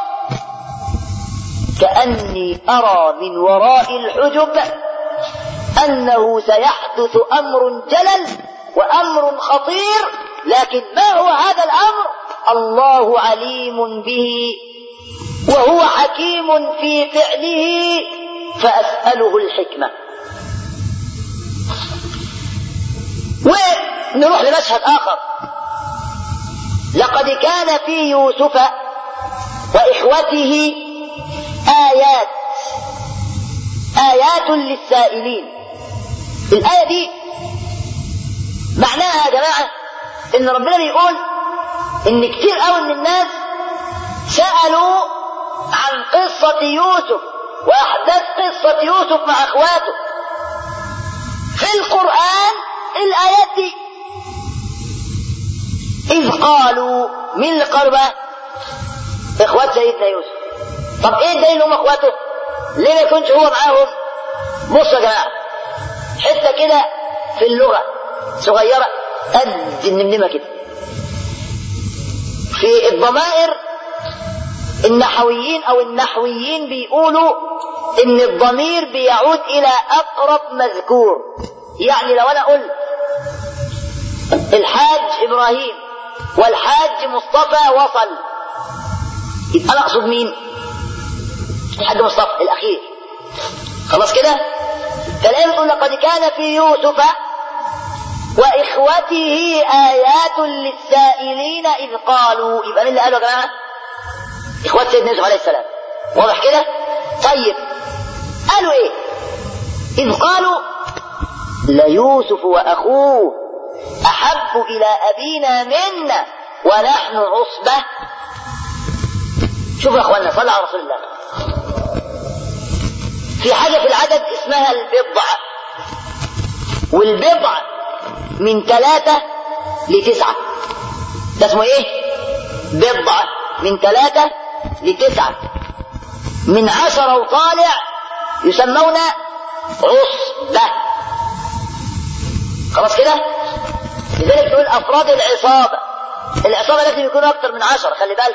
كأني أرى من وراء الحجب أنه سيحدث أمر جلل وأمر خطير، لكن ما هو هذا الأمر؟ الله عليم به وهو حكيم في فعله فأسأله الحكمة. ونروح لمشهد آخر. لقد كان في يوسف وإخوته آيات للسائلين. الآية دي معناها يا جماعة إن ربنا بيقول إن كتير قوي من الناس سألوا عن قصة يوسف وأحداث قصة يوسف مع أخواته في القرآن. الآيات دي إذ قالوا من القربة إخوات سيدنا يوسف. طب إيه الدليل هم أخواته؟ ليه ما يكونش هو معاهم؟ بصوا يا جماعة، حتة كده في اللغة صغيرة قد النمنمة كده. في الضمائر النحويين أو النحويين بيقولوا إن الضمير بيعود إلى أقرب مذكور. يعني لو أنا قلت الحاج إبراهيم والحاج مصطفى وصل، يبقى أنا أقصد مين؟ الحاج مصطفى الأخير. خلاص كده؟ فالآية بتقول لقد كان في يوسف وإخوته آيات للسائلين إذ قالوا. يبقى مين اللي قالوا يا جماعة؟ إخوات سيدنا يوسف عليه السلام. واضح كده؟ طيب قالوا إيه؟ إذ قالوا ليوسف وأخوه أحب إلى أبينا منا ونحن عصبة. شوفوا يا أخوانا، صلى على رسول الله. في حاجة في العدد اسمها البضع، والبضع من 3 ل9. ده اسمه ايه؟ بضع من 3 ل9. من 10 وطالع يسمون عصبة. خلاص كده؟ لذلك تقول أفراد العصابة. العصابة لازم يكونوا أكثر من 10، خلي بالك.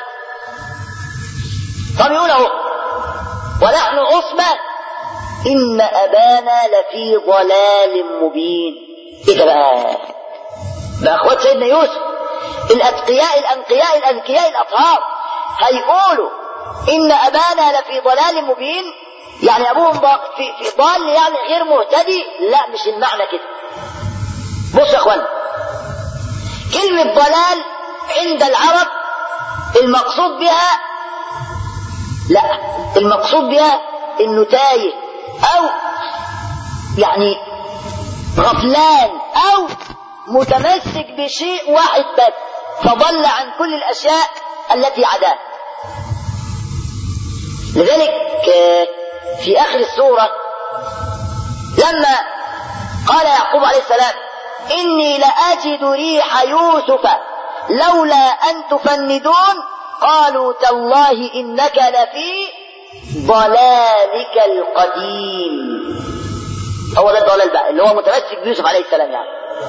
طب يقول اهو ونحن عصبة إن أبانا لفي ضلال مبين. إيه ده بقى؟ ده أخوات سيدنا يوسف الأتقياء الأنقياء الأذكياء الأطهار هيقولوا إن أبانا لفي ضلال مبين، يعني أبوهم في ضال، يعني غير مهتدي. لا، مش المعنى كده. بص يا أخوان، كلمة ضلال عند العرب المقصود بها، لا، المقصود بها إنه تايه أو يعني غفلان أو متمسك بشيء واحد بس، فضل عن كل الأشياء التي عداه. لذلك في آخر السورة لما قال يعقوب عليه السلام إني لأجد ريح يوسف لولا أن تفندون قالوا تالله إنك لفي ضلالك القديم. هو ده الضلال بقى اللي هو متمسك بيوسف عليه السلام يعني.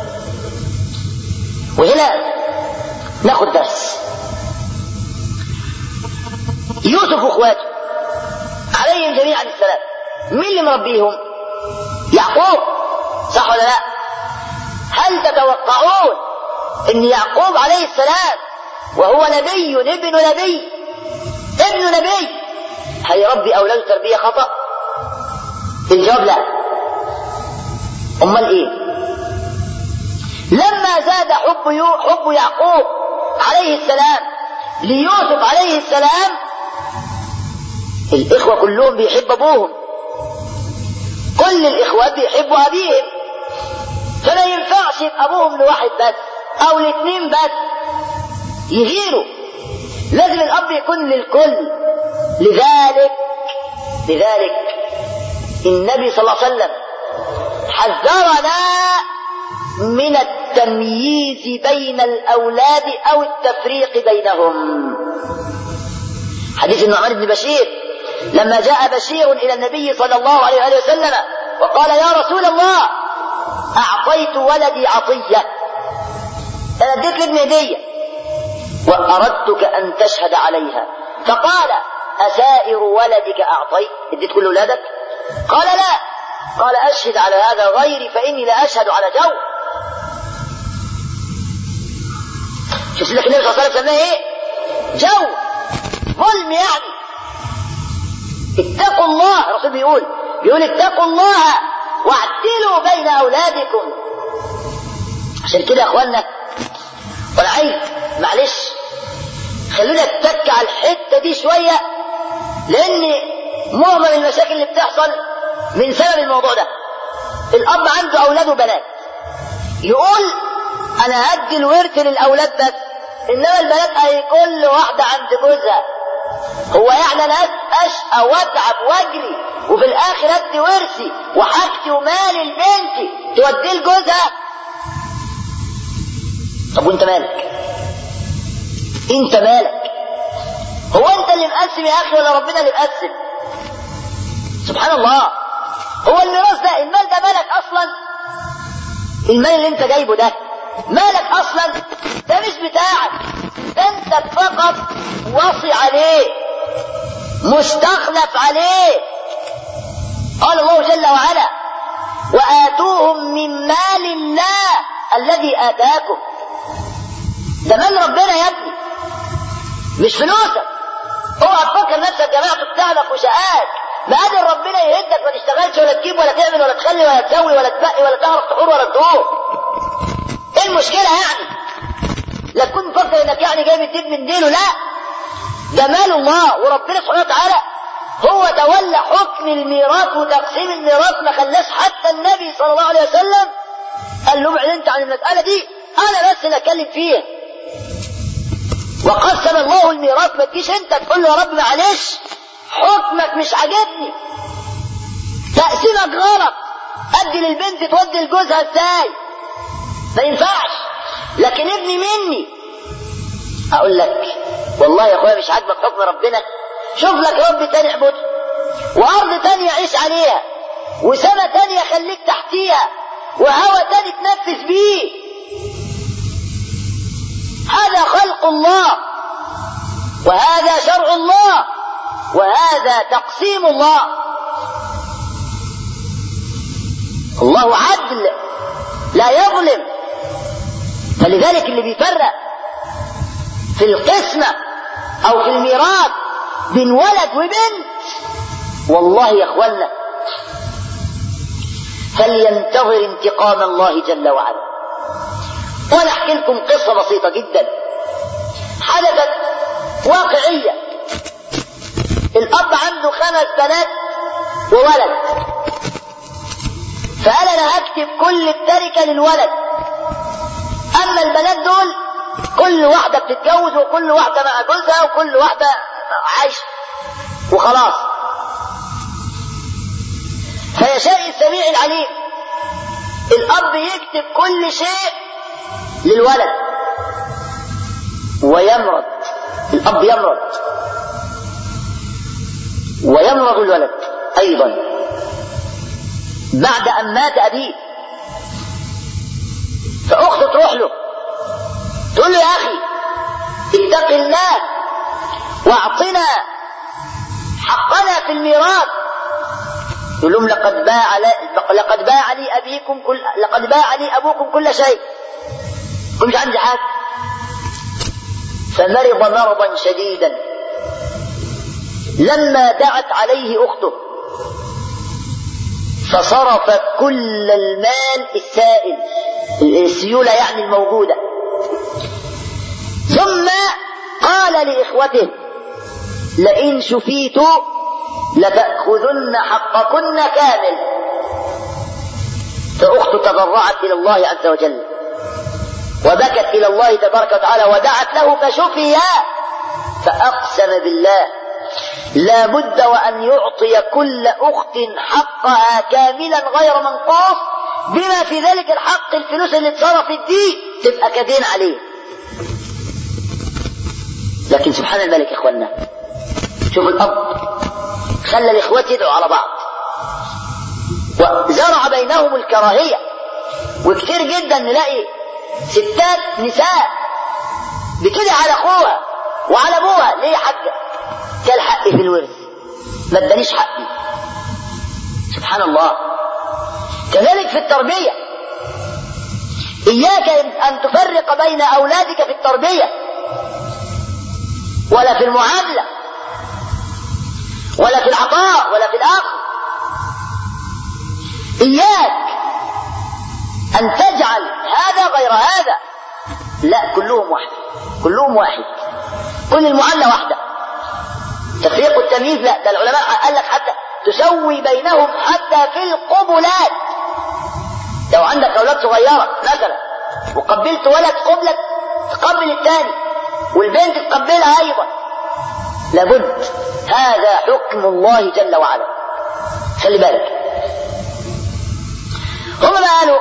وهنا ناخد درس. يوسف واخواته عليهم جميعا السلام، مين اللي مربيهم؟ يعقوب، صح ولا لا؟ هل تتوقعون ان يعقوب عليه السلام وهو نبي ابن نبي هيربي اولاده تربيه خطأ؟ الجواب لا. امال ايه؟ لما زاد حب يعقوب عليه السلام ليوسف عليه السلام، الاخوه كلهم بيحب ابوهم، كل الاخوات بيحبوا ابيهم، فما ينفعش يبقى ابوهم لواحد بس او لاثنين بس يغيروا، لازم الاب يكون للكل. لذلك النبي صلى الله عليه وسلم حذرنا من التمييز بين الأولاد أو التفريق بينهم. حديث النعمان بن بشير لما جاء بشير إلى النبي صلى الله عليه وسلم وقال يا رسول الله أعطيت ولدي عطية، أنا اديت لابني هدية وأردتك أن تشهد عليها، فقال أسائر ولدك أعطيت؟ اديت كل أولادك؟ قال لا. قال أشهد على هذا غيري فإني لا أشهد على جو. شوف لك النبي صلى الله عليه وسلم ايه؟ جو، ظلم يعني. اتقوا الله، الرسول بيقول اتقوا الله واعدلوا بين أولادكم. عشان كده يا اخوانا، وانا عايز معلش خلونا نتك على الحتة دي شوية، لأن معظم المشاكل اللي بتحصل من سبب الموضوع ده. الأب عنده أولاد وبنات، يقول أنا هدي الورث للأولاد بس، إنما البنات هي كل واحدة عند جوزها. هو يعني أنا أشقى وأتعب وأجري وفي الآخر أدي ورثي وحاجتي ومالي لبنتي توديه لجوزها؟ طب وأنت مالك؟ أنت مالك؟ هو أنت اللي مقسم يا أخي ولا ربنا اللي مقسم؟ سبحان الله. هو الميراث ده، المال ده مالك أصلا؟ المال اللي أنت جايبه ده مالك أصلا؟ ده مش بتاعك، ده أنت فقط وصي عليه، مستخلف عليه. قال الله جل وعلا وآتوهم من مال الله الذي آتاكم. ده مال ربنا يا ابني، مش فلوسك. اوعى تفكر نفسك جماعته بتاعك وشقاك، ما قادر ربنا يهدك ما تشتغلش ولا تجيب ولا تعمل ولا تخلي ولا تسوي ولا تبقي ولا تعرف تحور ولا تدور. ايه المشكلة يعني؟ لا تكون مفكر انك يعني جاي بتجيب من ديله، لا، ده مال الله، وربنا سبحانه وتعالى هو تولى حكم الميراث وتقسيم الميراث، ما خلاش حتى النبي صلى الله عليه وسلم قال له ابعد انت عن المسألة دي، انا بس اللي اتكلم فيها. وقسم الله الميراث، ما تجيش انت تقول له يا رب معلش حكمك مش عاجبني، تقسيمك غلط، ادي للبنت تودي لجوزها ازاي؟ ما ينفعش. لكن ابني مني، اقول لك والله يا اخويا مش عاجبك حكم ربنا، شوف لك رب تاني اعبده، وارض تانية عيش عليها، وسما تانية خليك تحتيها، وهوى تاني تنفس بيه. هذا خلق الله، وهذا شرع الله، وهذا تقسيم الله. الله عدل لا يظلم، فلذلك اللي بيفرق في القسمة او في الميراث بين ولد وبنت والله يا اخوانا فلينتظر انتقام الله جل وعلا. وانا احكي لكم قصة بسيطة جدا حدثت واقعية. الاب عنده 5 بنات وولد، فقال انا هكتب كل التركة للولد، اما البنات دول كل واحدة بتتجوز وكل واحدة مع جوزها وكل واحدة عايشة وخلاص. فيشاء السميع العليم الاب يكتب كل شيء للولد ويمرض، الاب يمرض ويمرض الولد ايضا بعد ان مات ابيه. فاخته تروح له تقول له يا اخي اتق الله واعطنا حقنا في الميراث. يقول لهم لقد باع لي ابوكم كل شيء، مش عندي حاجه. فمرض مرضا شديدا، لما دعت عليه اخته فصرف كل المال السائل، السيولة يعني الموجودة، ثم قال لإخوته لئن شفيت لتأخذن حقكن كامل. فأخته تضرعت إلى الله عز وجل وبكت إلى الله تبارك وتعالى ودعت له فشفي، فأقسم بالله لا بد وأن يعطي كل أخت حقها كاملا غير منقوص، بما في ذلك الحق الفلوس اللي اتصرفت دي تبقى كدين عليه. لكن سبحان الملك يا اخوانا، شوف الأب خلى الإخوات يدعوا على بعض وزرع بينهم الكراهية. وكتير جدا نلاقي ستات نساء بكده على أخوها وعلى أبوها، ليه يا حاجة؟ كان حقي في الورث ما ادانيش حقي. سبحان الله. كذلك في التربية، إياك أن تفرق بين أولادك في التربية ولا في المعاملة ولا في العطاء ولا في الأخذ. إياك أن تجعل هذا غير هذا، لا كلهم واحد، كلهم واحد، كل المعاملة واحدة. تفريق التمييز لا، ده العلماء قال لك حتى تسوي بينهم حتى في القبلات. لو عندك أولاد صغيرة مثلا وقبلت ولد قبلك تقبل الثاني، والبنت تقبلها أيضا، لابد. هذا حكم الله جل وعلا. خلي بالك، هم ما قالوا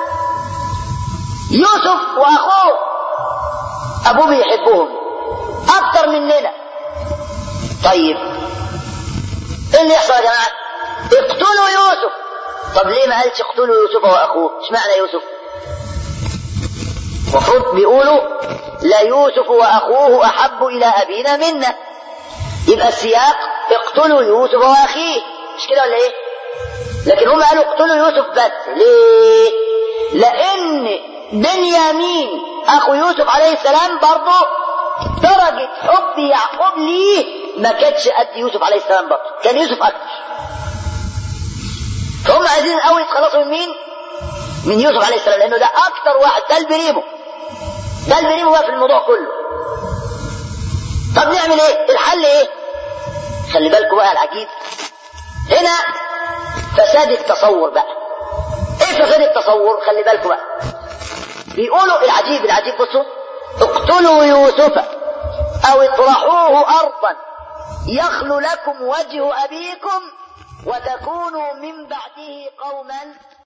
يوسف وأخوه أبوه بيحبهم أكتر مننا. طيب إيه اللي يحصل يا جماعة؟ اقتلوا يوسف. طب ليه ما قالش اقتلوا يوسف وأخوه؟ اشمعنى يوسف؟ المفروض بيقولوا لا يوسف وأخوه أحب إلى أبينا منا، يبقى السياق اقتلوا يوسف وأخيه، مش كده ولا إيه؟ لكن هم قالوا اقتلوا يوسف بس. ليه؟ لأن بنيامين أخو يوسف عليه السلام برضه درجة حب يعقوب ليه ما كانتش قد يوسف عليه السلام، برضه كان يوسف أكثر. فهم عايزين الأول يتخلصوا من مين؟ من يوسف عليه السلام، لأنه ده أكثر واحد، ده البريمو، ده البريمو بقى في الموضوع كله. طب نعمل إيه؟ الحل إيه؟ خلي بالكم بقى العجيب هنا، فساد التصور بقى. كيف غير التصور؟ خلي بالكم بقى. بيقولوا العجيب بصوا: اقتلوا يوسف او اطرحوه ارضا يخل لكم وجه ابيكم وتكونوا من بعده قوما